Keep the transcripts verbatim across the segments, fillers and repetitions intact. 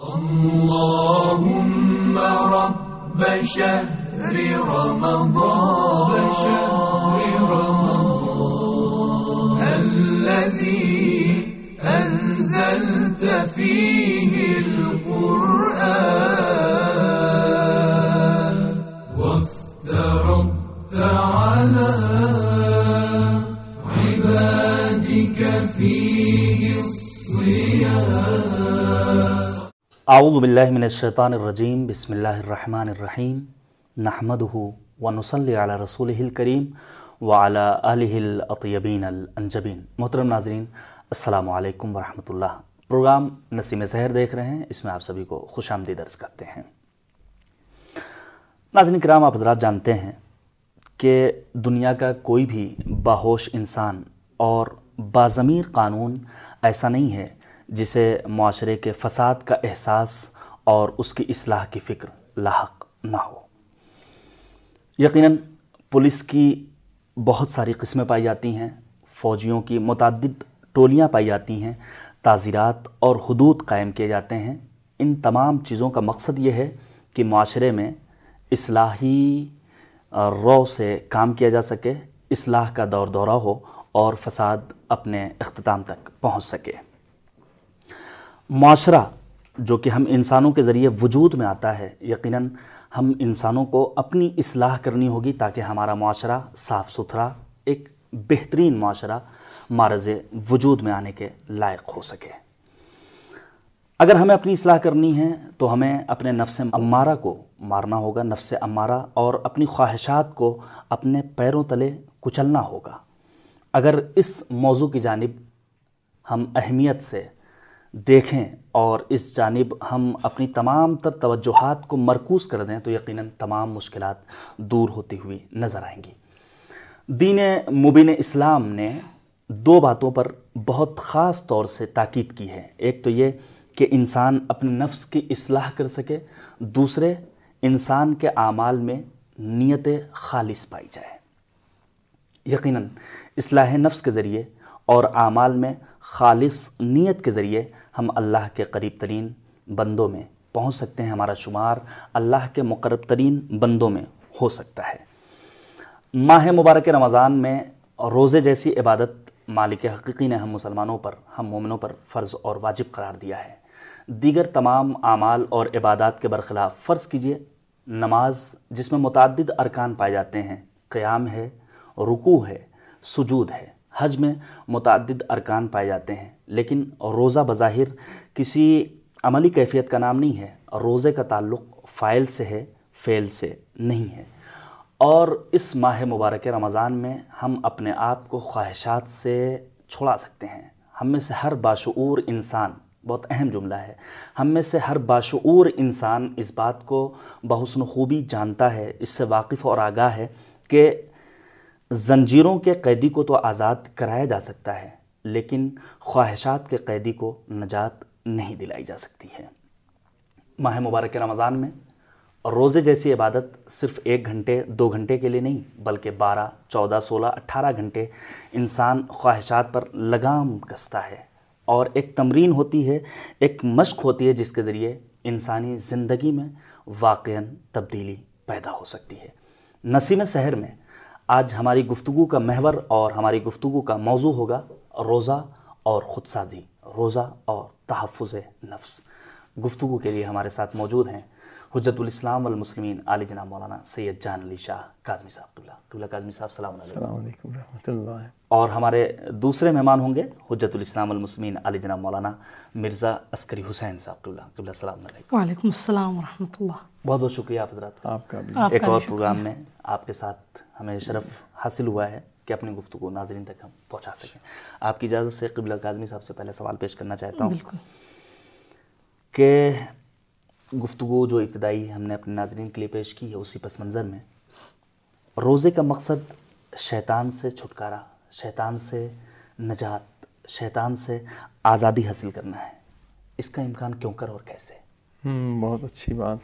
اللهم رب شهر رمضان الذي أنزلت فيه القرآن وافترضت على عبادك فيه الصيام. اعوذ باللہ من الشیطان الرجیم. بسم اللہ الرحمن الرحیم. نحمدہ ونصلی علی رسولہ الکریم وعلی آلہ الاطیبین الانجبین. محترم ناظرین، السلام علیکم ورحمۃ اللہ. پروگرام نسیم سحر دیکھ رہے ہیں، اس میں آپ سبھی کو خوش آمدید عرض کرتے ہیں. ناظرین کرام، آپ حضرات جانتے ہیں کہ دنیا کا کوئی بھی باہوش انسان اور باضمیر قانون ایسا نہیں ہے جسے معاشرے کے فساد کا احساس اور اس کی اصلاح کی فکر لاحق نہ ہو. یقیناً پولیس کی بہت ساری قسمیں پائی جاتی ہیں، فوجیوں کی متعدد ٹولیاں پائی جاتی ہیں، تعزیرات اور حدود قائم کیے جاتے ہیں. ان تمام چیزوں کا مقصد یہ ہے کہ معاشرے میں اصلاحی رو سے کام کیا جا سکے، اصلاح کا دور دورہ ہو اور فساد اپنے اختتام تک پہنچ سکے. معاشرہ جو کہ ہم انسانوں کے ذریعے وجود میں آتا ہے، یقیناً ہم انسانوں کو اپنی اصلاح کرنی ہوگی تاکہ ہمارا معاشرہ صاف ستھرا، ایک بہترین معاشرہ معرض وجود میں آنے کے لائق ہو سکے. اگر ہمیں اپنی اصلاح کرنی ہے تو ہمیں اپنے نفس امارہ کو مارنا ہوگا، نفس امارہ اور اپنی خواہشات کو اپنے پیروں تلے کچلنا ہوگا. اگر اس موضوع کی جانب ہم اہمیت سے دیکھیں اور اس جانب ہم اپنی تمام تر توجہات کو مرکوز کر دیں تو یقیناً تمام مشکلات دور ہوتی ہوئی نظر آئیں گی. دین مبین اسلام نے دو باتوں پر بہت خاص طور سے تاکید کی ہے. ایک تو یہ کہ انسان اپنے نفس کی اصلاح کر سکے، دوسرے انسان کے اعمال میں نیت خالص پائی جائے. یقیناً اصلاح نفس کے ذریعے اور اعمال میں خالص نیت کے ذریعے ہم اللہ کے قریب ترین بندوں میں پہنچ سکتے ہیں، ہمارا شمار اللہ کے مقرب ترین بندوں میں ہو سکتا ہے. ماہ مبارک رمضان میں روزے جیسی عبادت مالک حقیقی نے ہم مسلمانوں پر، ہم مومنوں پر فرض اور واجب قرار دیا ہے. دیگر تمام اعمال اور عبادات کے برخلاف فرض کیجئے نماز جس میں متعدد ارکان پائے جاتے ہیں، قیام ہے، رکوع ہے، سجود ہے. حج میں متعدد ارکان پائے جاتے ہیں، لیکن روزہ بظاہر کسی عملی کیفیت کا نام نہیں ہے. روزے کا تعلق فاعل سے ہے، فعل سے نہیں ہے. اور اس ماہ مبارک رمضان میں ہم اپنے آپ کو خواہشات سے چھڑا سکتے ہیں. ہم میں سے ہر باشعور انسان، بہت اہم جملہ ہے، ہم میں سے ہر باشعور انسان اس بات کو بحسن خوبی جانتا ہے، اس سے واقف اور آگاہ ہے کہ زنجیروں کے قیدی کو تو آزاد کرایا جا سکتا ہے، لیکن خواہشات کے قیدی کو نجات نہیں دلائی جا سکتی ہے. ماہ مبارک رمضان میں روزے جیسی عبادت صرف ایک گھنٹے دو گھنٹے کے لیے نہیں بلکہ بارہ چودہ سولہ اٹھارہ گھنٹے انسان خواہشات پر لگام کستا ہے، اور ایک تمرین ہوتی ہے، ایک مشق ہوتی ہے جس کے ذریعے انسانی زندگی میں واقعاً تبدیلی پیدا ہو سکتی ہے. نسیم سحر میں آج ہماری گفتگو کا محور اور ہماری گفتگو کا موضوع ہوگا روزہ اور خودسازی، روزہ اور تحفظ نفس. گفتگو کے لیے ہمارے ساتھ موجود ہیں حجت الاسلام والمسلمین عالی جناب مولانا سید جان علی شاہ کاظمی صاحب. قبلہ قبلہ کاظمی صاحب السلام علیکم. السلام علیکم ورحمۃ اللہ. اور ہمارے دوسرے مہمان ہوں گے حجت الاسلام والمسلمین عالی جناب مولانا مرزا عسکری حسین صاحب. قبلہ قبلہ السلام علیکم. وعلیکم السلام ورحمۃ اللہ. بہت بہت شکریہ آپ حضرات کا. آپ کا بھی ایک اور پروگرام میں آپ کے ساتھ ہمیں شرف حاصل ہوا ہے کہ اپنی گفتگو ناظرین تک ہم پہنچا سکیں. آپ کی اجازت سے قبلہ کاظمی صاحب سے پہلے سوال پیش کرنا چاہتا ہوں بالکل. کہ گفتگو جو ابتدائی ہم نے اپنے ناظرین کے لیے پیش کی ہے اسی پس منظر میں روزے کا مقصد شیطان سے چھٹکارا، شیطان سے نجات، شیطان سے آزادی حاصل کرنا ہے. اس کا امکان کیوں کر اور کیسے؟ ہم بہت اچھی بات.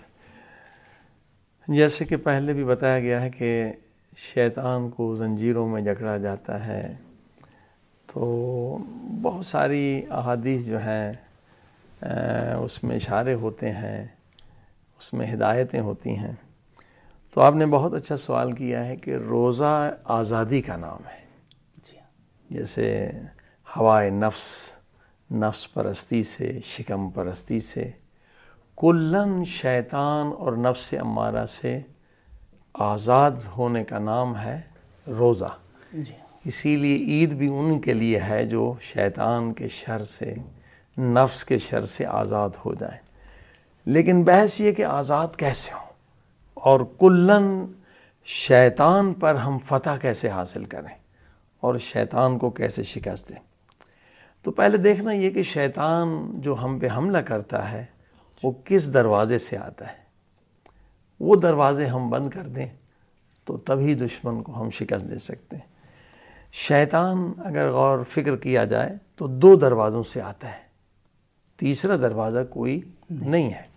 جیسے کہ پہلے بھی بتایا گیا ہے کہ شیطان کو زنجیروں میں جکڑا جاتا ہے، تو بہت ساری احادیث جو ہیں اس میں اشارے ہوتے ہیں، اس میں ہدایتیں ہوتی ہیں۔ تو آپ نے بہت اچھا سوال کیا ہے کہ روزہ آزادی کا نام ہے، جیسے ہوائے نفس، نفس پرستی سے، شکم پرستی سے، کلن شیطان اور نفس امارہ سے آزاد ہونے کا نام ہے روزہ۔ اسی لیے عید بھی ان کے لیے ہے جو شیطان کے شر سے، نفس کے شر سے آزاد ہو جائیں۔ لیکن بحث یہ کہ آزاد کیسے ہوں اور کلن شیطان پر ہم فتح کیسے حاصل کریں اور شیطان کو کیسے شکست دیں۔ تو پہلے دیکھنا یہ کہ شیطان جو ہم پہ حملہ کرتا ہے وہ کس دروازے سے آتا ہے۔ وہ دروازے ہم بند کر دیں تو تبھی دشمن کو ہم شکست دے سکتے ہیں۔ شیطان اگر غور فکر کیا جائے تو دو دروازوں سے آتا ہے، تیسرا دروازہ کوئی نہیں ہے۔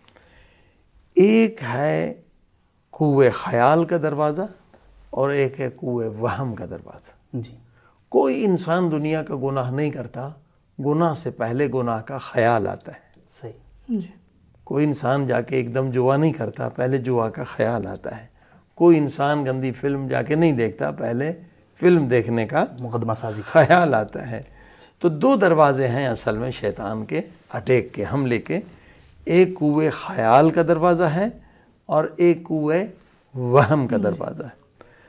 ایک ہے کوئے خیال کا دروازہ اور ایک ہے کوئے وہم کا دروازہ۔ جی کوئی انسان دنیا کا گناہ نہیں کرتا، گناہ سے پہلے گناہ کا خیال آتا ہے۔ صحیح۔ جی کوئی انسان جا کے ایک دم جوا نہیں کرتا، پہلے جوا کا خیال آتا ہے۔ کوئی انسان گندی فلم جا کے نہیں دیکھتا، پہلے فلم دیکھنے کا مقدمہ سازی خیال آتا ہے۔ تو دو دروازے ہیں اصل میں شیطان کے اٹیک کے، حملے کے۔ ایک کوئے خیال کا دروازہ ہے اور ایک کوئے وہم کا دروازہ ہے۔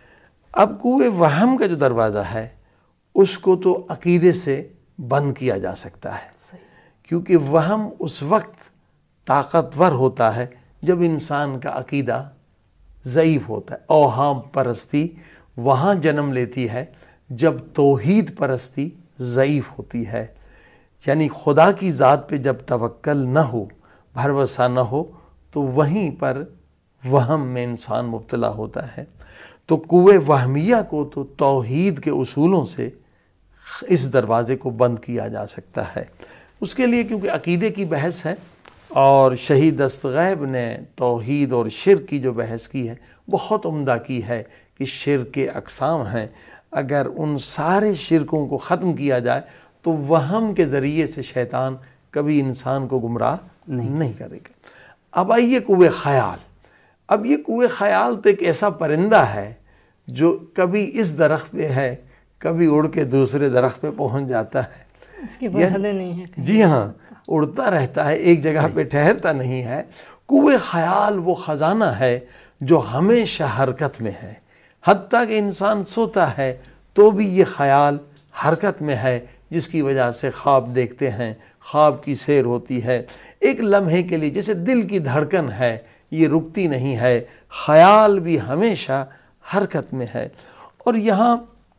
اب کوئے وہم کا جو دروازہ ہے اس کو تو عقیدے سے بند کیا جا سکتا ہے، کیونکہ وہم اس وقت طاقتور ہوتا ہے جب انسان کا عقیدہ ضعیف ہوتا ہے۔ اوہام پرستی وہاں جنم لیتی ہے جب توحید پرستی ضعیف ہوتی ہے، یعنی خدا کی ذات پہ جب توکل نہ ہو، بھروسہ نہ ہو، تو وہیں پر وہم میں انسان مبتلا ہوتا ہے۔ تو کوئے وہمیہ کو تو توحید کے اصولوں سے اس دروازے کو بند کیا جا سکتا ہے۔ اس کے لیے کیونکہ عقیدے کی بحث ہے اور شہید دستغیب نے توحید اور شرک کی جو بحث کی ہے بہت عمدہ کی ہے کہ شرک کے اقسام ہیں، اگر ان سارے شرکوں کو ختم کیا جائے تو وہم کے ذریعے سے شیطان کبھی انسان کو گمراہ نہیں کرے گا۔ اب آئیے کوئے خیال۔ اب یہ کوئے خیال تو ایک ایسا پرندہ ہے جو کبھی اس درخت پہ ہے، کبھی اڑ کے دوسرے درخت پہ پہنچ جاتا ہے، اس کی کوئی حد نہیں ہے۔ جی ہاں، اڑتا رہتا ہے، ایک جگہ پہ ٹھہرتا نہیں ہے۔ کوئے خیال وہ خزانہ ہے جو ہمیشہ حرکت میں ہے، حتیٰ کہ انسان سوتا ہے تو بھی یہ خیال حرکت میں ہے، جس کی وجہ سے خواب دیکھتے ہیں، خواب کی سیر ہوتی ہے ایک لمحے کے لیے، جیسے دل کی دھڑکن ہے، یہ رکتی نہیں ہے، خیال بھی ہمیشہ حرکت میں ہے۔ اور یہاں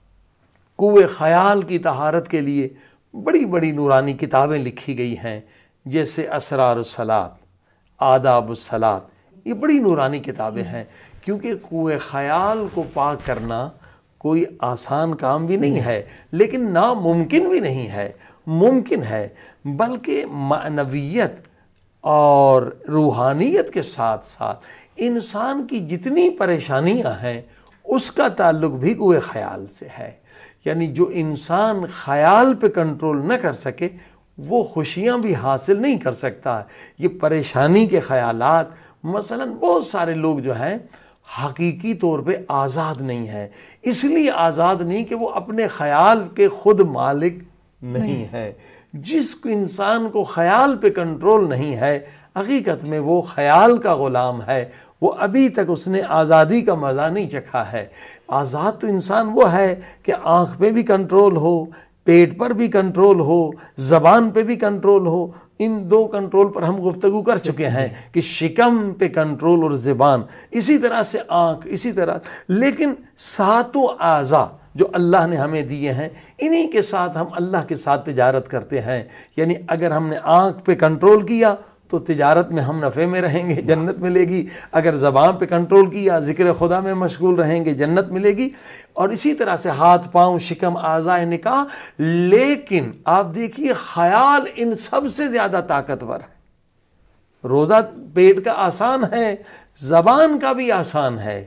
کوئے خیال کی طہارت کے لیے بڑی بڑی نورانی کتابیں لکھی گئی ہیں، جیسے اسرار الصلاۃ، آداب الصلاۃ، یہ بڑی نورانی کتابیں ہیں، کیونکہ کوئے خیال کو پاک کرنا کوئی آسان کام بھی نہیں ہے، لیکن ناممکن بھی نہیں ہے، ممکن ہے، بلکہ معنویت اور روحانیت کے ساتھ ساتھ انسان کی جتنی پریشانیاں ہیں اس کا تعلق بھی کوئے خیال سے ہے۔ یعنی جو انسان خیال پہ کنٹرول نہ کر سکے وہ خوشیاں بھی حاصل نہیں کر سکتا۔ یہ پریشانی کے خیالات، مثلا بہت سارے لوگ جو ہیں حقیقی طور پہ آزاد نہیں ہیں، اس لیے آزاد نہیں کہ وہ اپنے خیال کے خود مالک نہیں ہے۔ جس انسان کو خیال پہ کنٹرول نہیں ہے، حقیقت میں وہ خیال کا غلام ہے، وہ ابھی تک اس نے آزادی کا مزہ نہیں چکھا ہے۔ آزاد تو انسان وہ ہے کہ آنکھ پہ بھی کنٹرول ہو، پیٹ پر بھی کنٹرول ہو، زبان پہ بھی کنٹرول ہو۔ ان دو کنٹرول پر ہم گفتگو کر چکے ہیں کہ شکم پہ کنٹرول اور زبان، اسی طرح سے آنکھ، اسی طرح، لیکن ساتوں اعضاء جو اللہ نے ہمیں دیے ہیں انہی کے ساتھ ہم اللہ کے ساتھ تجارت کرتے ہیں۔ یعنی اگر ہم نے آنکھ پہ کنٹرول کیا تو تجارت میں ہم نفع میں رہیں گے، جنت ملے گی۔ اگر زبان پہ کنٹرول کیا، ذکر خدا میں مشغول رہیں گے، جنت ملے گی۔ اور اسی طرح سے ہاتھ، پاؤں، شکم، اعضاء نکاح۔ لیکن آپ دیکھیے خیال ان سب سے زیادہ طاقتور ہے۔ روزہ پیٹ کا آسان ہے، زبان کا بھی آسان ہے،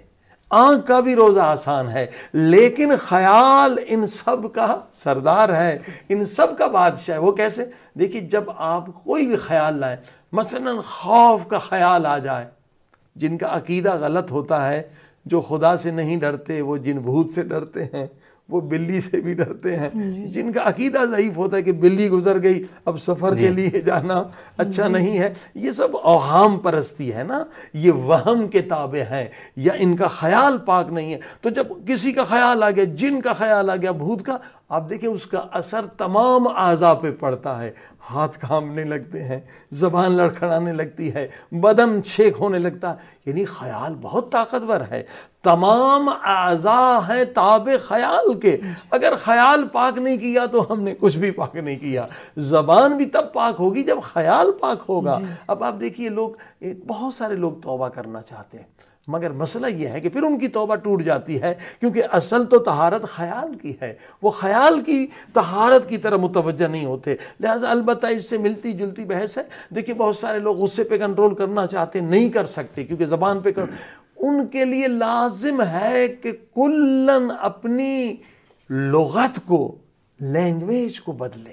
آنکھ کا بھی روزہ آسان ہے، لیکن خیال ان سب کا سردار ہے، ان سب کا بادشاہ ہے۔ وہ کیسے؟ دیکھیے جب آپ کوئی بھی خیال لائیں، مثلا خوف کا خیال آ جائے، جن کا عقیدہ غلط ہوتا ہے، جو خدا سے نہیں ڈرتے وہ جن بھوت سے ڈرتے ہیں، وہ بلی سے بھی ڈرتے ہیں۔ جن کا عقیدہ ضعیف ہوتا ہے کہ بلی گزر گئی اب سفر کے لیے جانا اچھا نہیں ہے، یہ سب اوہام پرستی ہے نا، یہ وہم کے تابع ہیں، یا ان کا خیال پاک نہیں ہے۔ تو جب کسی کا خیال آ گیا، جن کا خیال آ گیا، بھوت کا، آپ دیکھیں اس کا اثر تمام اعضاء پہ پڑتا ہے، ہاتھ کانپنے لگتے ہیں، زبان لڑکھڑانے لگتی ہے، بدن شیک ہونے لگتا ہے۔ یعنی خیال بہت طاقتور ہے، تمام اعضاء ہیں تابع خیال کے۔ اگر خیال پاک نہیں کیا تو ہم نے کچھ بھی پاک نہیں کیا۔ زبان بھی تب پاک ہوگی جب خیال پاک ہوگا۔ اب آپ دیکھیے لوگ، بہت سارے لوگ توبہ کرنا چاہتے ہیں، مگر مسئلہ یہ ہے کہ پھر ان کی توبہ ٹوٹ جاتی ہے، کیونکہ اصل تو طہارت خیال کی ہے، وہ خیال کی طہارت کی طرف متوجہ نہیں ہوتے۔ لہٰذا البتہ اس سے ملتی جلتی بحث ہے۔ دیکھیے بہت سارے لوگ غصے پہ کنٹرول کرنا چاہتے ہیں، نہیں کر سکتے، کیونکہ زبان پہ کر... ان کے لیے لازم ہے کہ کلن اپنی لغت کو، لینگویج کو بدلیں،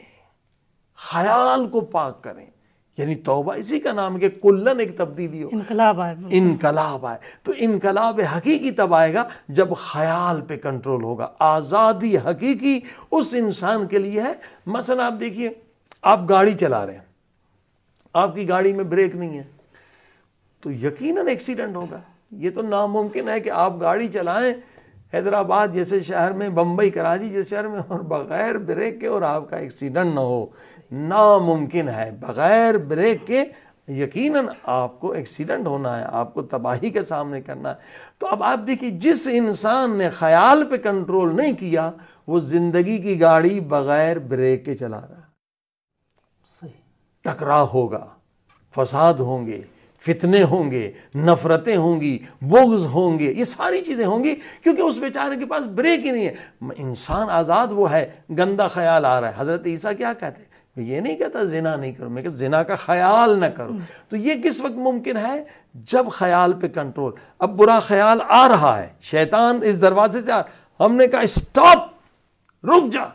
خیال کو پاک کریں۔ یعنی توبہ اسی کا نام ہے کہ کلن ایک تبدیلی ہو، انقلاب آئے، انقلاب آئے۔ تو انقلاب حقیقی تب آئے گا جب خیال پہ کنٹرول ہوگا۔ آزادی حقیقی اس انسان کے لیے ہے۔ مثلا آپ دیکھیے، آپ گاڑی چلا رہے ہیں، آپ کی گاڑی میں بریک نہیں ہے تو یقیناً ایکسیڈنٹ ہوگا۔ یہ تو ناممکن ہے کہ آپ گاڑی چلائیں حیدرآباد جیسے شہر میں، بمبئی، کراچی جیسے شہر میں، اور بغیر بریک کے اور آپ کا ایکسیڈنٹ نہ ہو۔ ناممکن ہے، بغیر بریک کے یقیناً آپ کو ایکسیڈنٹ ہونا ہے، آپ کو تباہی کے سامنے کرنا ہے۔ تو اب آپ دیکھیے جس انسان نے خیال پہ کنٹرول نہیں کیا، وہ زندگی کی گاڑی بغیر بریک کے چلا رہا ہے۔ صحیح، ٹکراؤ ہوگا، فساد ہوں گے، فتنے ہوں گے، نفرتیں ہوں گی، بغض ہوں گے، یہ ساری چیزیں ہوں گی، کیونکہ اس بیچارے کے پاس بریک ہی نہیں ہے۔ انسان آزاد وہ ہے، گندا خیال آ رہا ہے۔ حضرت عیسیٰ کیا کہتے ہیں؟ یہ نہیں کہتا زنا نہیں کرو، میں کہتا زنا کا خیال نہ کرو۔ تو یہ کس وقت ممکن ہے؟ جب خیال پہ کنٹرول۔ اب برا خیال آ رہا ہے، شیطان اس دروازے سے آ، ہم نے کہا اسٹاپ، رک جا،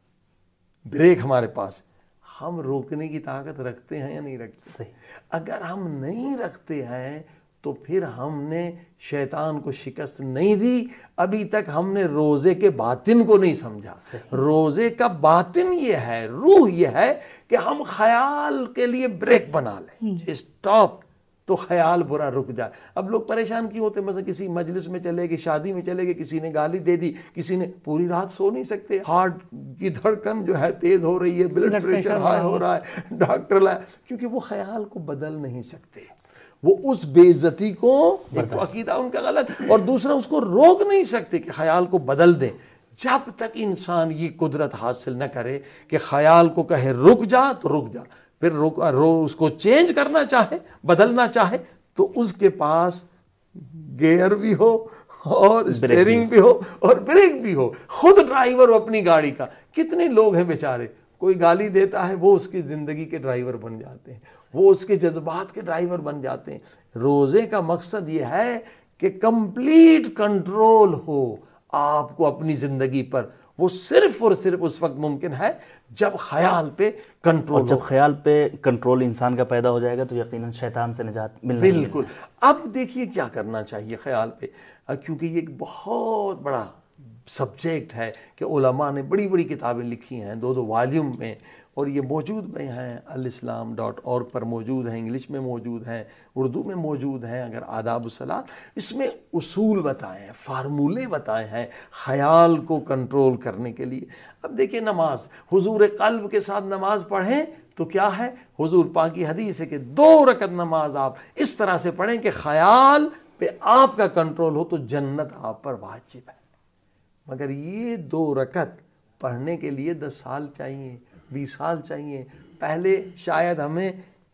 بریک ہمارے پاس۔ ہم روکنے کی طاقت رکھتے ہیں یا نہیں رکھتے؟ صحیح۔ اگر ہم نہیں رکھتے ہیں تو پھر ہم نے شیطان کو شکست نہیں دی، ابھی تک ہم نے روزے کے باطن کو نہیں سمجھا۔ روزے کا باطن یہ ہے، روح یہ ہے کہ ہم خیال کے لیے بریک بنا لیں، اسٹاپ، تو خیال برا رک جائے۔ اب لوگ پریشان کیوں ہوتے ہیں؟ مثلا کسی مجلس میں چلے گئے، شادی میں چلے گئے، کسی نے گالی دے دی، کسی نے، پوری رات سو نہیں سکتے، ہارٹ کی دھڑکن جو ہے تیز ہو رہی ہے، بلڈ پریشر ہائی ہو رہا ہے، ڈاکٹر لائے، کیونکہ وہ خیال کو بدل نہیں سکتے۔ وہ اس بے عزتی کو، ایک تو عقیدہ ان کا غلط، اور دوسرا اس کو روک نہیں سکتے کہ خیال کو بدل دیں۔ جب تک انسان یہ قدرت حاصل نہ کرے کہ خیال کو کہے رک جا تو رک جا، پھر رک رو اس کو چینج کرنا چاہے، بدلنا چاہے، تو اس کے پاس گیئر بھی ہو اور اسٹیئرنگ بھی ہو اور بریک بھی ہو، خود ڈرائیور ہو اپنی گاڑی کا۔ کتنے لوگ ہیں بیچارے، کوئی گالی دیتا ہے وہ اس کی زندگی کے ڈرائیور بن جاتے ہیں، وہ اس کے جذبات کے ڈرائیور بن جاتے ہیں۔ روزے کا مقصد یہ ہے کہ کمپلیٹ کنٹرول ہو آپ کو اپنی زندگی پر۔ وہ صرف اور صرف اس وقت ممکن ہے جب خیال پہ کنٹرول ہو۔ جب خیال پہ کنٹرول انسان کا پیدا ہو جائے گا تو یقیناً شیطان سے نجات ملنا۔ بالکل۔ اب دیکھیے کیا کرنا چاہیے خیال پہ، کیونکہ یہ ایک بہت بڑا سبجیکٹ ہے کہ علماء نے بڑی بڑی کتابیں لکھی ہیں، دو دو والیوم میں، اور یہ موجود بھی ہیں، الاسلام ڈاٹ اورگ پر موجود ہیں، انگلش میں موجود ہیں، اردو میں موجود ہیں۔ اگر آداب الصلاۃ، اس میں اصول بتائے ہیں، فارمولے بتائے ہیں خیال کو کنٹرول کرنے کے لیے۔ اب دیکھیں نماز، حضور قلب کے ساتھ نماز پڑھیں تو کیا ہے؟ حضور پاک کی حدیث ہے کہ دو رکعت نماز آپ اس طرح سے پڑھیں کہ خیال پہ آپ کا کنٹرول ہو تو جنت آپ پر واجب ہے۔ مگر یہ دو رکعت پڑھنے کے لیے دس سال چاہیے، بیس سال چاہیے۔ پہلے شاید ہمیں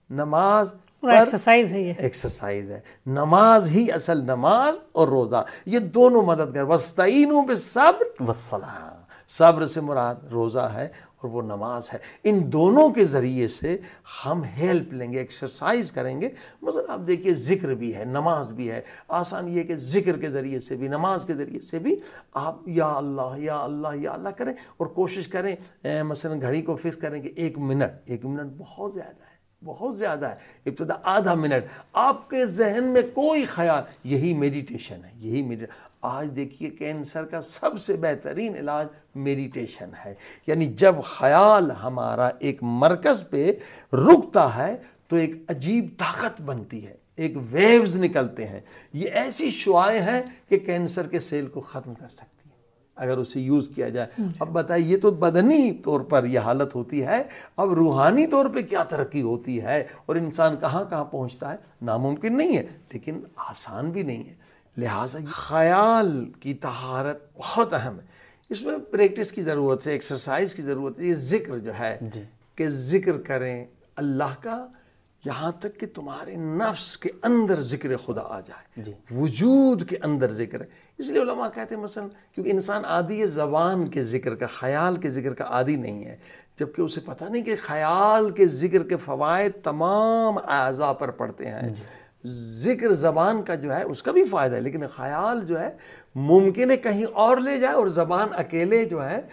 نماز ایکسرسائز ہے، یہ ایکسرسائز ہے، نماز ہی اصل، نماز اور روزہ یہ دونوں مددگار۔ وَاسْتَعِینُوا بِالصَّبْرِ وَالصَّلَاةِ، صبر سے مراد روزہ ہے اور وہ نماز ہے. ان دونوں کے ذریعے سے ہم ہیلپ لیں گے, ایکسرسائز کریں گے. مثلا آپ دیکھیے ذکر بھی ہے, نماز بھی ہے. آسان یہ کہ ذکر کے ذریعے سے بھی, نماز کے ذریعے سے بھی آپ یا اللہ یا اللہ یا اللہ کریں, اور کوشش کریں مثلا گھڑی کو فکس کریں کہ ایک منٹ, ایک منٹ بہت زیادہ ہے, بہت زیادہ ہے. ابتدا آدھا منٹ آپ کے ذہن میں کوئی خیال, یہی میڈیٹیشن ہے, یہی میڈیٹیشن. آج دیکھیے کینسر کا سب سے بہترین علاج میڈیٹیشن ہے. یعنی جب خیال ہمارا ایک مرکز پہ رکتا ہے تو ایک عجیب طاقت بنتی ہے, ایک ویوز نکلتے ہیں. یہ ایسی شعاعیں ہیں کہ کینسر کے سیل کو ختم کر سکتی ہیں اگر اسے یوز کیا جائے. اب بتائیے, یہ تو بدنی طور پر یہ حالت ہوتی ہے, اب روحانی طور پہ کیا ترقی ہوتی ہے اور انسان کہاں کہاں پہنچتا ہے. ناممکن نہیں ہے لیکن آسان بھی نہیں ہے. لہٰذا خیال کی طہارت بہت اہم ہے. اس میں پریکٹس کی ضرورت ہے, ایکسرسائز کی ضرورت ہے. یہ ذکر جو ہے کہ ذکر کریں اللہ کا یہاں تک کہ تمہارے نفس کے اندر ذکر خدا آ جائے, وجود کے اندر ذکر ہے. اس لیے علماء کہتے ہیں مثلا کیونکہ انسان عادی زبان کے ذکر کا, خیال کے ذکر کا عادی نہیں ہے, جبکہ اسے پتہ نہیں کہ خیال کے ذکر کے فوائد تمام اعضاء پر پڑتے ہیں. ذکر زبان کا جو ہے اس کا بھی فائدہ ہے, لیکن خیال جو ہے ممکن ہے کہیں اور لے جائے اور زبان اکیلے جو ہے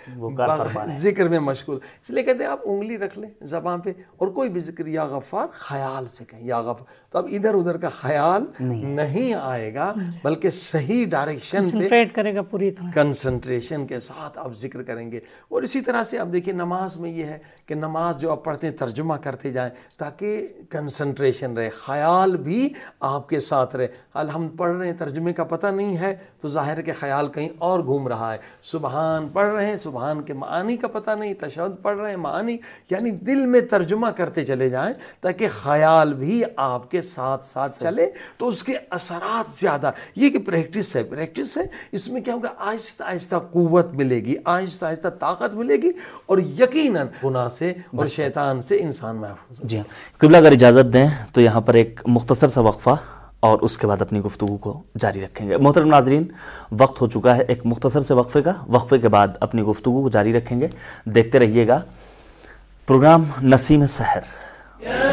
ذکر میں مشغول. اس لیے کہتے ہیں آپ انگلی رکھ لیں زبان پہ اور کوئی بھی ذکر یا غفار خیال سے کہیں یا غفار, تو اب ادھر ادھر کا خیال نہیں آئے گا بلکہ صحیح ڈائریکشن پہ کرے گا, پوری طرح کنسنٹریشن کے ساتھ آپ ذکر کریں گے. اور اسی طرح سے آپ دیکھیں نماز میں یہ ہے کہ نماز جو آپ پڑھتے ہیں ترجمہ کرتے جائیں تاکہ کنسنٹریشن رہے, خیال بھی آپ کے ساتھ رہے. ال ہم پڑھ رہے ہیں ترجمے کا پتہ نہیں ہے تو ظاہر کے خیال کہیں اور گھوم رہا ہے. سبحان پڑھ رہے ہیں, سبحان کے معانی کا پتہ نہیں, تشہد پڑھ رہے ہیں معانی, یعنی دل میں ترجمہ کرتے چلے جائیں تاکہ خیال بھی آپ کے ساتھ ساتھ چلے تو اس کے اثرات زیادہ. یہ کہ پریکٹس ہے, پریکٹس ہے. اس میں کیا ہوگا, آہستہ آہستہ قوت ملے گی, آہستہ آہستہ طاقت ملے گی اور یقیناً گناہ سے اور شیطان سے انسان محفوظ. جی ہاں قبلہ اگر اجازت دیں تو یہاں پر ایک مختصر سا وقفہ اور اس کے بعد اپنی گفتگو کو جاری رکھیں گے. محترم ناظرین, وقت ہو چکا ہے ایک مختصر سے وقفے کا. وقفے کے بعد اپنی گفتگو کو جاری رکھیں گے. دیکھتے رہیے گا پروگرام نسیم سحر. یا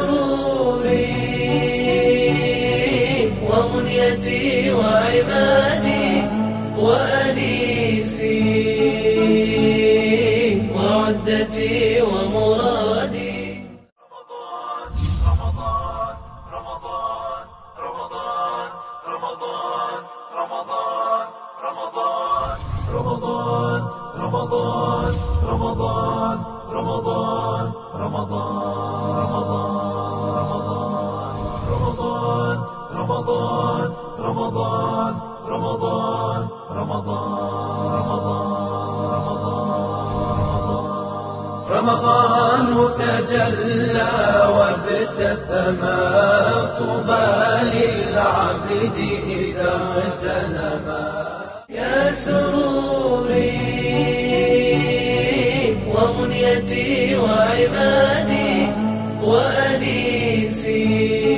سروری ومنیتی وعبادی وانیسی وعدتی ومرادی. رمضان تجلى وابتسم طوبى للعبد إذا اغتنم. يا سروري ومنيتي وعبادي وأنيسي